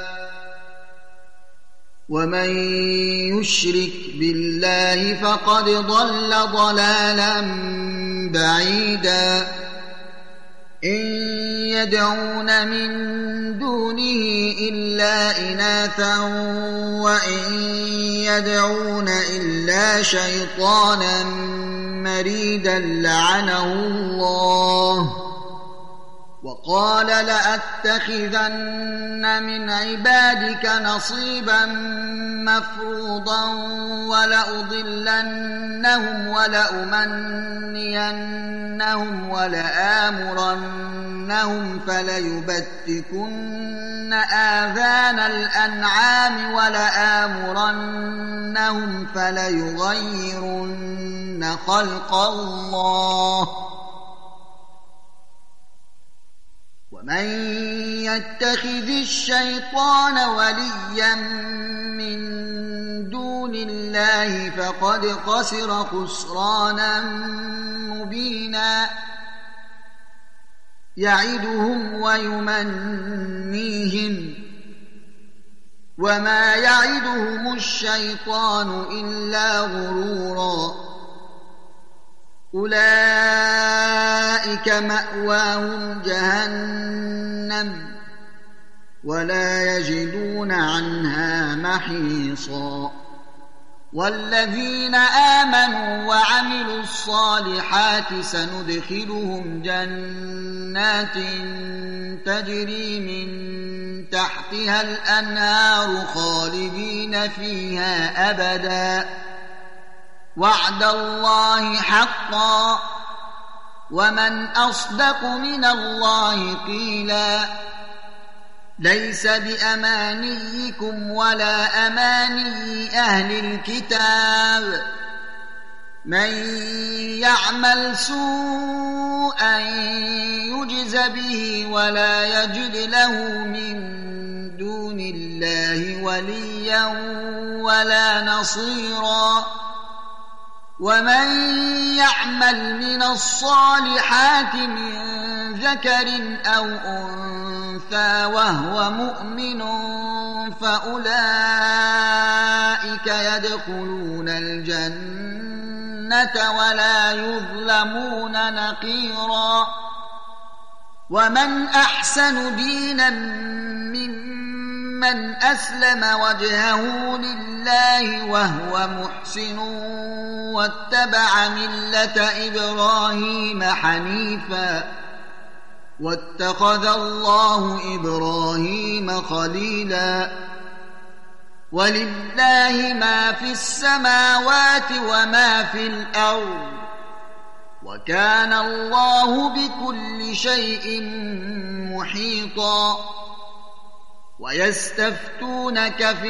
ومن يشرك بالله فقد ضل ضلالا بعيدا إن يدعون من دونه إلا إناثا وإن يدعون إلا شيطانا مريدا لعنه الله وقال لأتخذن من عبادك نصيبا مفروضا ولأضلنهم ولأمنينهم ولآمرنهم فليبتكن آذان الأنعام ولآمرنهم فليغيرن خلق الله ومن يتخذ الشيطان وليا من دون الله فقد خسر خسرانا مبينا يعدهم ويمنيهم وما يعدهم الشيطان إلا غرورا أولئك مأواهم جهنم ولا يجدون عنها محيصا والذين آمنوا وعملوا الصالحات سندخلهم جنات تجري من تحتها الأنهار خالدين فيها أبدا وعد الله حقا ومن أصدق من الله قيلا ليس بأمانيكم ولا أماني أهل الكتاب من يعمل سوءا يجز به ولا يجد له من دون الله وليا ولا نصيرا ومن يعمل من الصالحات من ذكر أو أنثى وهو مؤمن فأولئك يدخلون الجنة ولا يظلمون نقيرا ومن أحسن دينا ممن أسلم وجهه لله وهو محسن واتبع ملة إبراهيم حنيفا واتخذ الله إبراهيم خليلا ولله ما في السماوات وما في الأرض وكان الله بكل شيء محيطا ويستفتونك في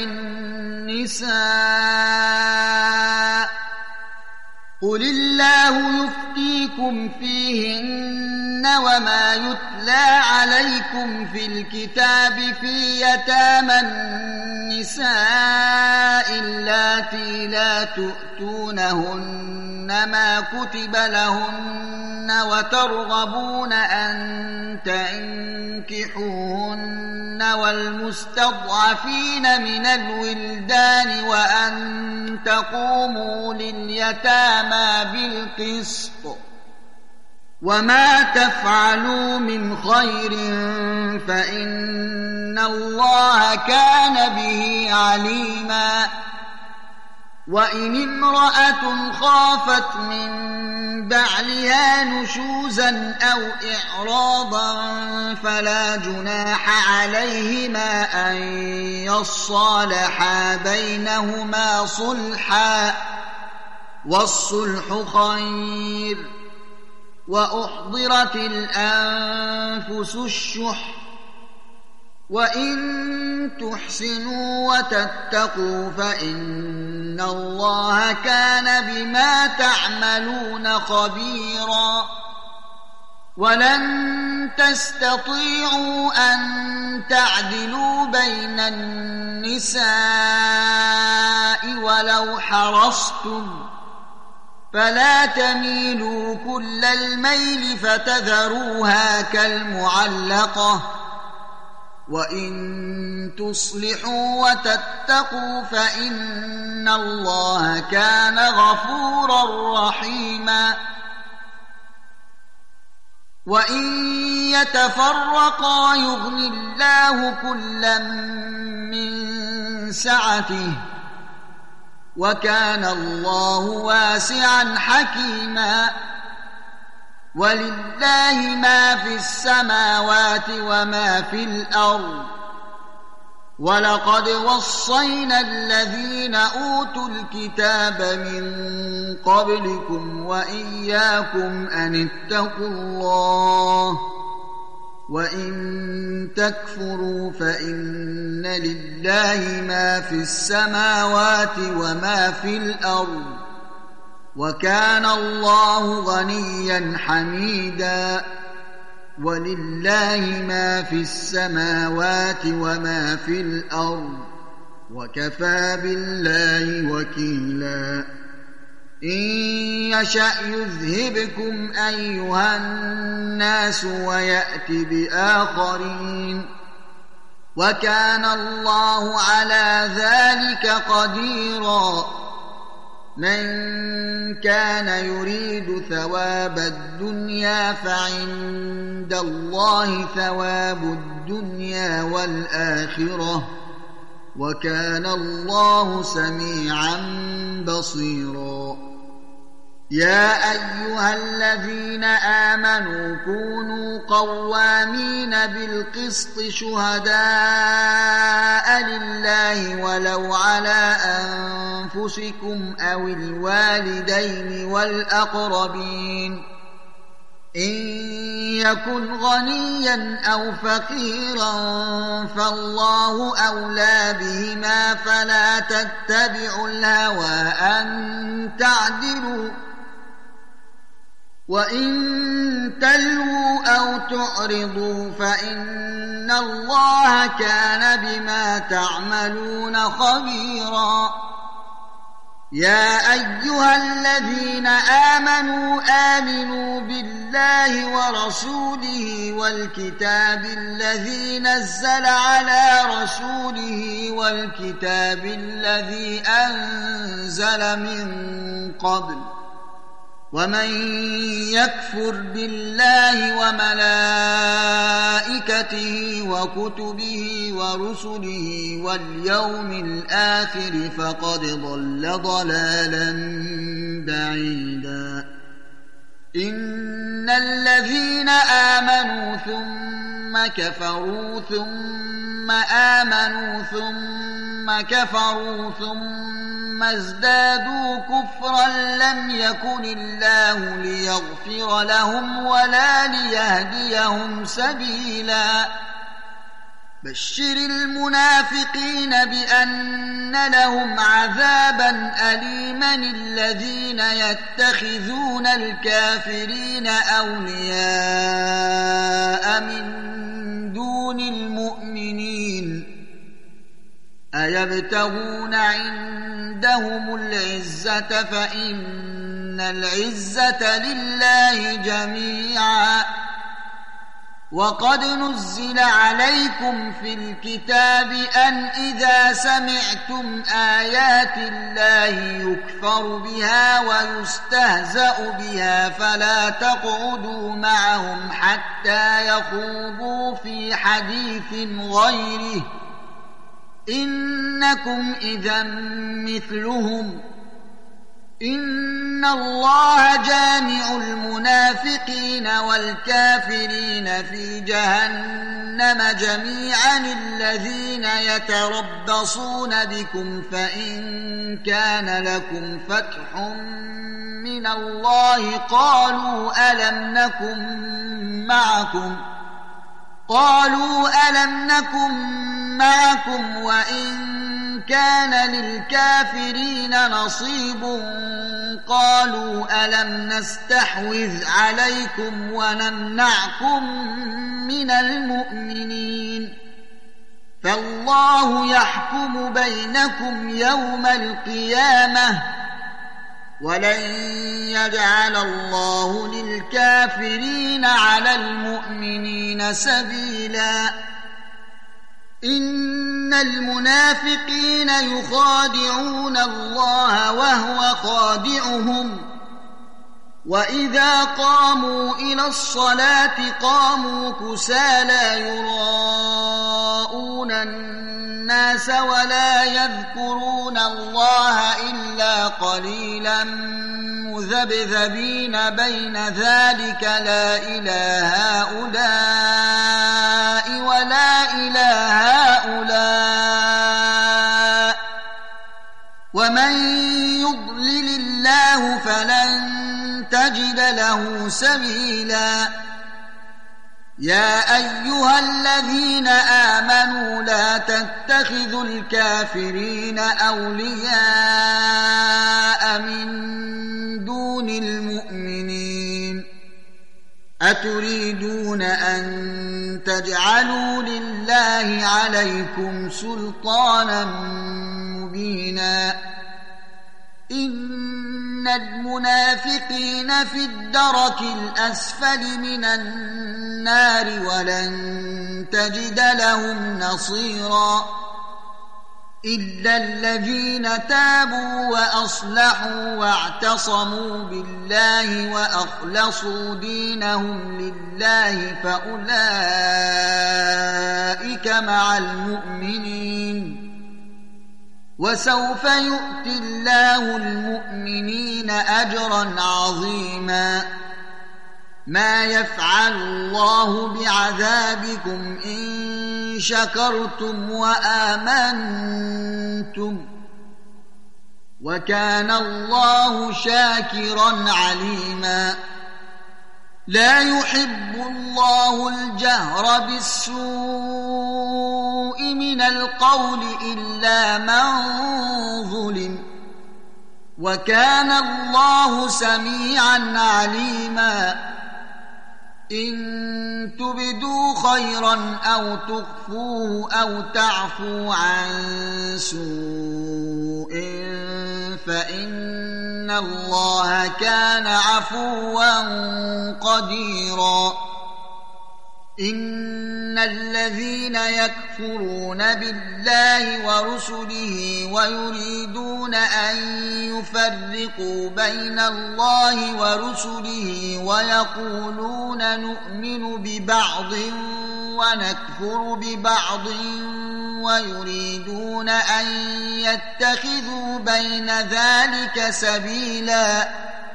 النساء قل الله يفتيكم فيهن وما يتلى عليكم في الكتاب في يتامى النساء اللاتي لا تؤتونهن ما كتب لهن وترغبون أن تنكحوهن والمستضعفين من الولدان وأن تقوموا لليتامى بالقسط وما تفعلوا من خير فإن الله كان به عليما وإن امرأة خافت من بعلها نشوزا أو إعراضا فلا جناح عليهما أن يصالحا بينهما صلحا والصلح خير وأحضرت الأنفس الشح وإن تحسنوا وتتقوا فإن الله كان بما تعملون خبيرا ولن تستطيعوا أن تعدلوا بين النساء ولو حرصتم فلا تميلوا كل الميل فتذروها كالمعلقة وإن تصلحوا وتتقوا فإن الله كان غفورا رحيما وإن يتفرقا يغن الله كلا من سعته وكان الله واسعا حكيما ولله ما في السماوات وما في الأرض ولقد وصينا الذين أوتوا الكتاب من قبلكم وإياكم أن اتقوا الله وإن تكفروا فإن لله ما في السماوات وما في الأرض وكان الله غنيا حميدا ولله ما في السماوات وما في الأرض وكفى بالله وكيلا إن يشأ يذهبكم أيها الناس ويأت بآخرين وكان الله على ذلك قديرا من كان يريد ثواب الدنيا فعند الله ثواب الدنيا والآخرة وكان الله سميعا بصيرا يا أيها الذين آمنوا كونوا قوامين بالقسط شهداء لله ولو على أنفسكم أو الوالدين والأقربين إن يكن غنيا أو فقيرا فالله أولى بهما فلا تتبعوا الهوى أن تعدلوا وإن تلووا أو تعرضوا فإن الله كان بما تعملون خبيرا يا أيها الذين آمنوا آمنوا بالله ورسوله والكتاب الذي نزل على رسوله والكتاب الذي أنزل من قبل ومن يكفر بالله وملائكته وكتبه ورسله واليوم الآخر فقد ضل ضلالا بعيدا إن الذين آمنوا ثم كفروا ثم آمنوا ثم كفروا ثم ازدادوا كفرا لم يكن الله ليغفر لهم ولا ليهديهم سبيلا بشر المنافقين بأن لهم عذابا أليما الذين يتخذون الكافرين أولياء من دون المؤمنين أيبتغون عندهم العزة فإن العزة لله جميعا وقد نزل عليكم في الكتاب أن إذا سمعتم آيات الله يكفر بها ويستهزأ بها فلا تقعدوا معهم حتى يخوضوا في حديث غيره إنكم إذا مثلهم إن الله جامع المنافقين والكافرين في جهنم جميعا الذين يتربصون بكم فإن كان لكم فتح من الله قالوا ألم نكن معكم قالوا ألم نكن معكم وإن كان للكافرين نصيب قالوا ألم نستحوذ عليكم ونمنعكم من المؤمنين فالله يحكم بينكم يوم القيامة ولن يجعل الله للكافرين على المؤمنين سبيلا إن المنافقين يخادعون الله وهو خادعهم وإذا قاموا إلى الصلاة قاموا كسالى يراءون الناس ولا يذكرون الله إلا قليلا مذبذبين بين ذلك لا إله هؤلاء ولا إله هؤلاء ومن يضلل الله فلن تجد له سبيلا يا أيها الذين آمنوا لا تتخذوا الكافرين أولياء من دون المؤمنين أتريدون أن تجعلوا لله عليكم سلطانا مبينا إن المنافقين في الدرك الأسفل من النار ولن تجد لهم نصيرا إلا الذين تابوا وأصلحوا واعتصموا بالله وأخلصوا دينهم لله فأولئك مع المؤمنين وسوف يؤتي الله المؤمنين أجرا عظيما ما يفعل الله بعذابكم إن شكرتم وآمنتم وكان الله شاكرا عليما لا يحب الله الجهر بالسوء من القول إلا من ظلم وكان الله سميعا عليما إن تبدوا خيرا أو تخفوه أو تعفو عن سوء فإن الله كان عفوا قديرا إن الذين يكفرون بالله ورسله ويريدون أن يفرقوا بين الله ورسله ويقولون نؤمن ببعض ونكفر ببعض ويريدون أن يتخذوا بين ذلك سبيلا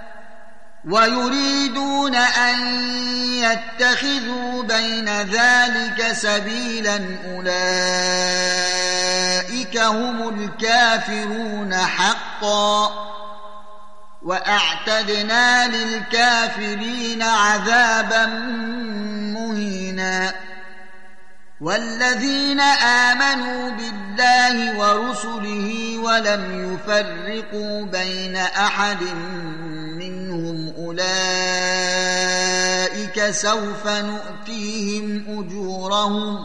ويريدون أن يتخذوا بين ذلك سبيلا أولئك هم الكافرون حقا وأعتدنا للكافرين عذابا مهينا والذين آمنوا بالله ورسله ولم يفرقوا بين أحد منهم أولئك سوف نؤتيهم أجورهم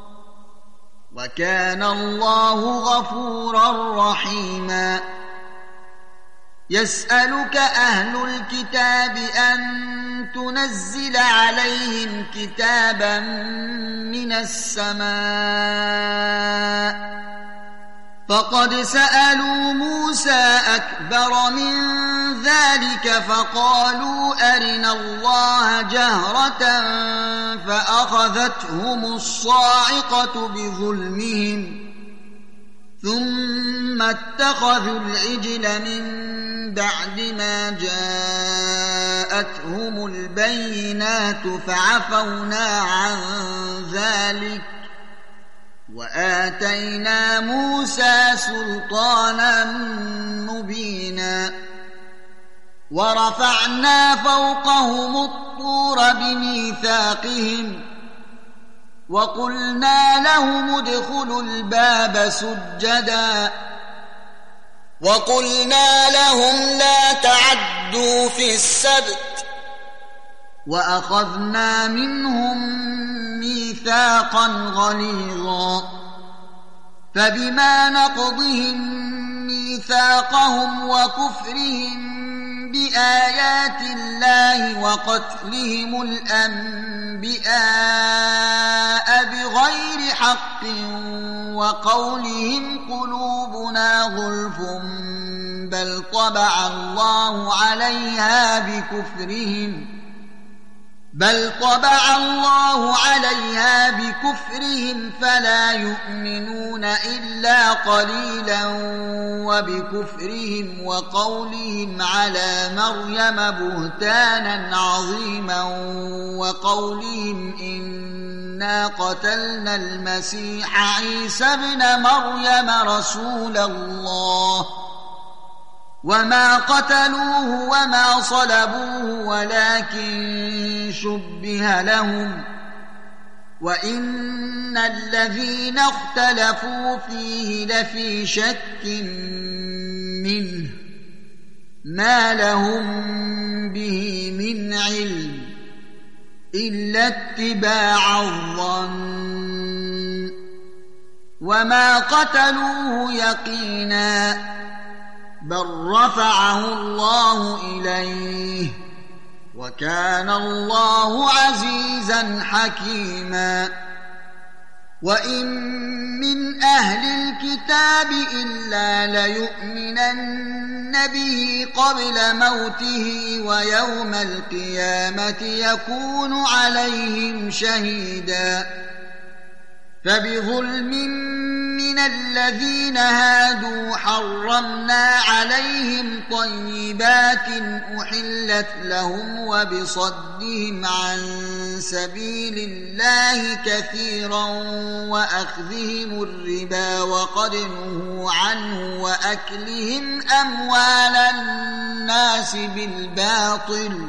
وكان الله غفورا رحيما يسألك أهل الكتاب أن تنزل عليهم كتابا من السماء فقد سألوا موسى أكبر من ذلك فقالوا أرنا الله جهرة فأخذتهم الصاعقة بظلمهم ثم اتخذوا العجل من بعد ما جاءتهم البينات فعفونا عن ذلك وآتينا موسى سلطانا مبينا ورفعنا فوقهم الطور بميثاقهم وقلنا لهم ادخلوا الباب سجدا وقلنا لهم لا تعدوا في السبت وأخذنا منهم ميثاقا غليظا فبما نقضهم ميثاقهم وكفرهم بآيات الله وقتلهم الأنبياء بغير حق وقولهم قلوبنا غلف بل طبع الله عليها بكفرهم بل طبع الله عليها بكفرهم فلا يؤمنون إلا قليلا وبكفرهم وقولهم على مريم بهتانا عظيما وقولهم إنا قتلنا المسيح عيسى ابن مريم رسول الله وما قتلوه وما صلبوه ولكن شبه لهم وإن الذين اختلفوا فيه لفي شك منه ما لهم به من علم إلا اتباع الظن وما قتلوه يقينا بل رفعه الله إليه وكان الله عزيزا حكيما وإن من أهل الكتاب إلا ليؤمنن به قبل موته ويوم القيامة يكون عليهم شهيدا فبظلم من الذين هادوا حرمنا عليهم طيبات أحلت لهم وبصدهم عن سبيل الله كثيرا وأخذهم الربا وقد نهوا عنه وأكلهم أموال الناس بالباطل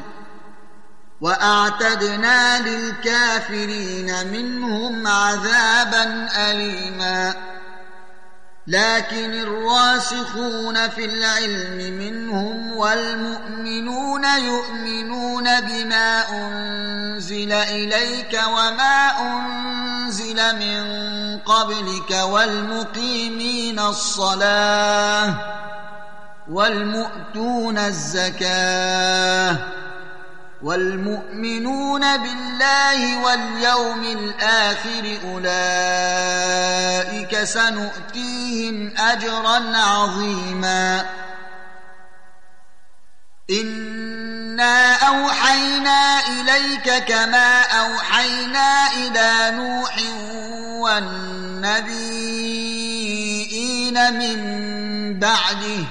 وأعتدنا للكافرين منهم عذابا أليما لكن الراسخون في العلم منهم والمؤمنون يؤمنون بما أنزل إليك وما أنزل من قبلك والمقيمين الصلاة والمؤتون الزكاة والمؤمنون بالله واليوم الآخر أولئك سنؤتيهم أجرا عظيما إنا أوحينا إليك كما أوحينا إلى نوح والنبيين من بعده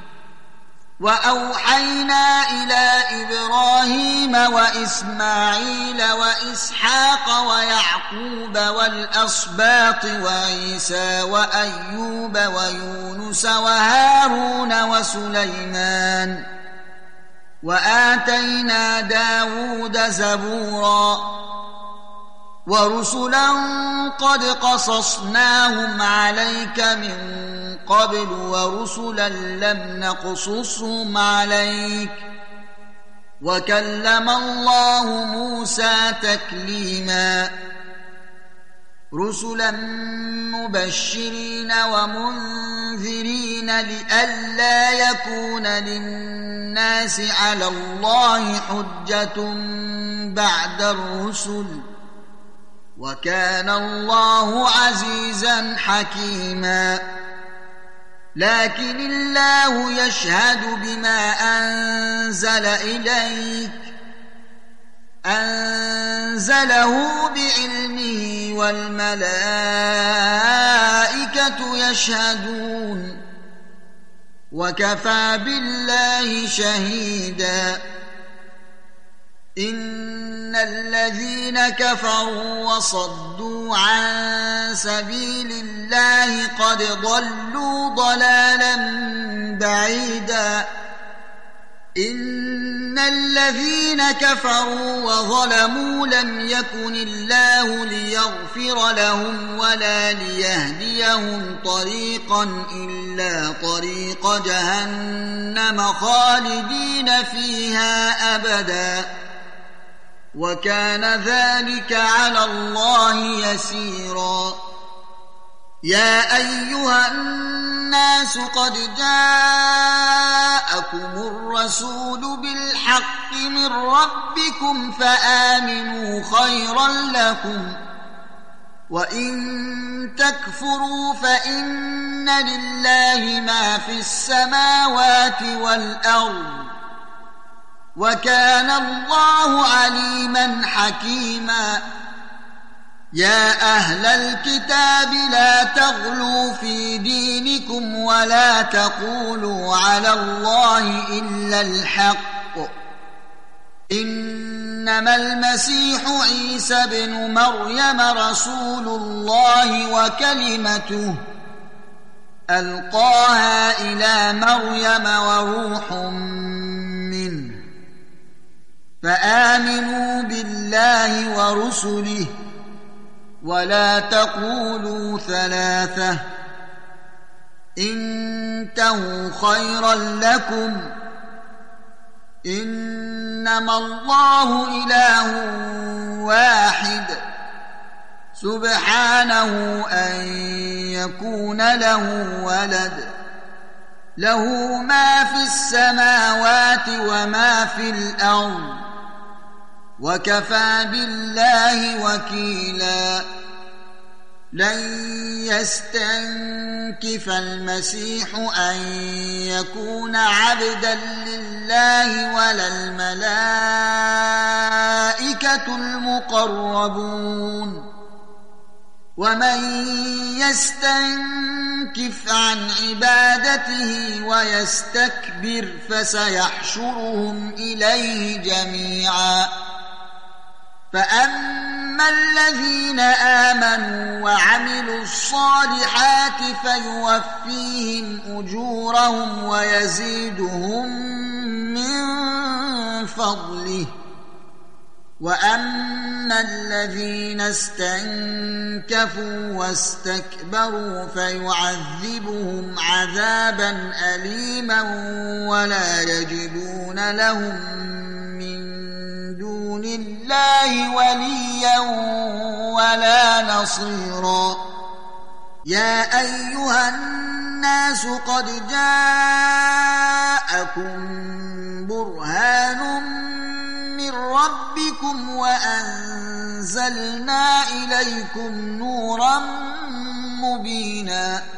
وأوحينا إلى إبراهيم وإسماعيل وإسحاق ويعقوب والأسباط وعيسى وأيوب ويونس وهارون وسليمان وآتينا داود زبورا ورسلا قد قصصناهم عليك من قبل ورسلا لم نقصصهم عليك وكلم الله موسى تكليما رسلا مبشرين ومنذرين لئلا يكون للناس على الله حجة بعد الرسل وكان الله عزيزا حكيما لكن الله يشهد بما أنزل إليك أنزله بعلمه والملائكة يشهدون وكفى بالله شهيدا إن الذين كفروا وصدوا عن سبيل الله قد ضلوا ضلالا بعيدا إن الذين كفروا وظلموا لم يكن الله ليغفر لهم ولا ليهديهم طريقا إلا طريق جهنم خالدين فيها أبدا وكان ذلك على الله يسيرا يا أيها الناس قد جاءكم الرسول بالحق من ربكم فآمنوا خيرا لكم وإن تكفروا فإن لله ما في السماوات والأرض وكان الله عليما حكيما يا أهل الكتاب لا تغلوا في دينكم ولا تقولوا على الله إلا الحق إنما المسيح عيسى بن مريم رسول الله وكلمته ألقاها إلى مريم وروح منه فآمنوا بالله ورسله ولا تقولوا ثلاثة انتهوا خيرا لكم إنما الله إله واحد سبحانه أن يكون له ولد له ما في السماوات وما في الأرض وكفى بالله وكيلا لن يستنكف المسيح أن يكون عبدا لله ولا الملائكة المقربون ومن يستنكف عن عبادته ويستكبر فسيحشرهم إليه جميعا فأما الذين آمنوا وعملوا الصالحات فيوفيهم أجورهم ويزيدهم من فضله وأما الذين استنكفوا واستكبروا فيعذبهم عذابا أليما ولا يجدون لهم من دون الله وليا ولا نصيرا يا أيها الناس قد جاءكم برهان من ربكم وأنزلنا إليكم نورا مبينا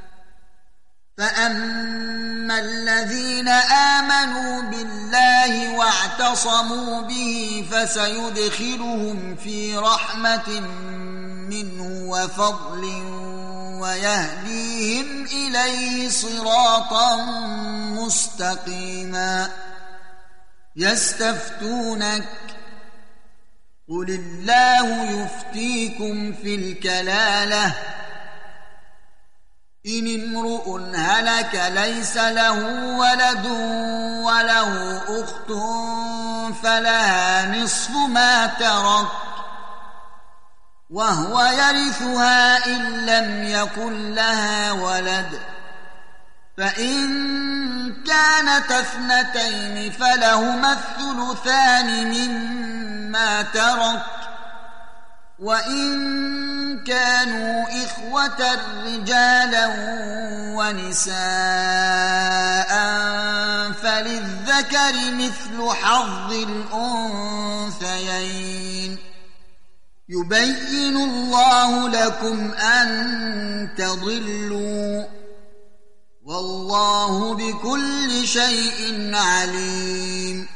فأما الذين آمنوا بالله واعتصموا به فسيدخلهم في رحمة منه وفضل ويهديهم إليه صراطا مستقيما يستفتونك قل الله يفتيكم في الكلالة إن امرؤ هلك ليس له ولد وله أخت فلها نصف ما ترك وهو يرثها إن لم يكن لها ولد فإن كانت اثنتين فلهما الثلثان مما ترك وإن كانوا إخوة رجالا ونساء فللذكر مثل حظ الأنثيين يبين الله لكم أن تضلوا والله بكل شيء عليم